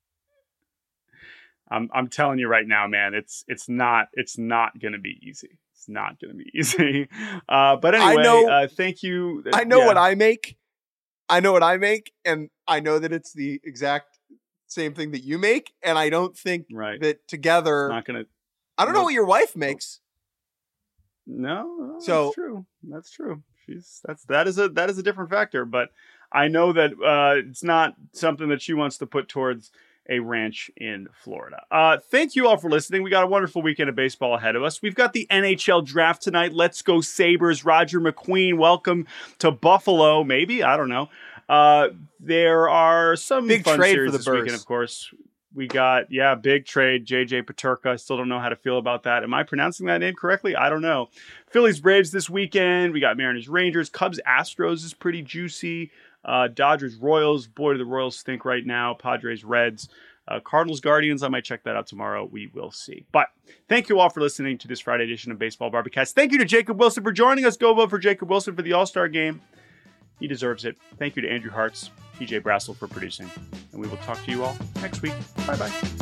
I'm I'm telling you right now, man, it's it's not it's not going to be easy. It's not going to be easy. Uh, but anyway, I know, uh, thank you. I know yeah. what I make. I know what I make, and I know that it's the exact same thing that you make, and I don't think right. that together. Not gonna. I don't no, know what your wife makes. No, no so that's true. That's true. She's that's that is a that is a different factor, but I know that uh, it's not something that she wants to put towards a ranch in Florida. Uh, thank you all for listening. We got a wonderful weekend of baseball ahead of us. We've got the N H L draft tonight. Let's go Sabres. Roger McQueen, welcome to Buffalo. Maybe, I don't know. Uh, there are some big fun trade series for the this Birds. weekend, of course. We got, yeah, big trade. J J Peterka. I still don't know how to feel about that. Am I pronouncing that name correctly? I don't know. Phillies Braves this weekend. We got Mariners Rangers. Cubs Astros is pretty juicy. Uh, Dodgers Royals. Boy, do the Royals stink right now. Padres Reds. Uh, Cardinals Guardians. I might check that out tomorrow. We will see. But thank you all for listening to this Friday edition of Baseball Barbecast. Thank you to Jacob Wilson for joining us. Go vote for Jacob Wilson for the All-Star game. He deserves it. Thank you to Andrew Hartz, T J Brassel for producing. And we will talk to you all next week. Bye-bye.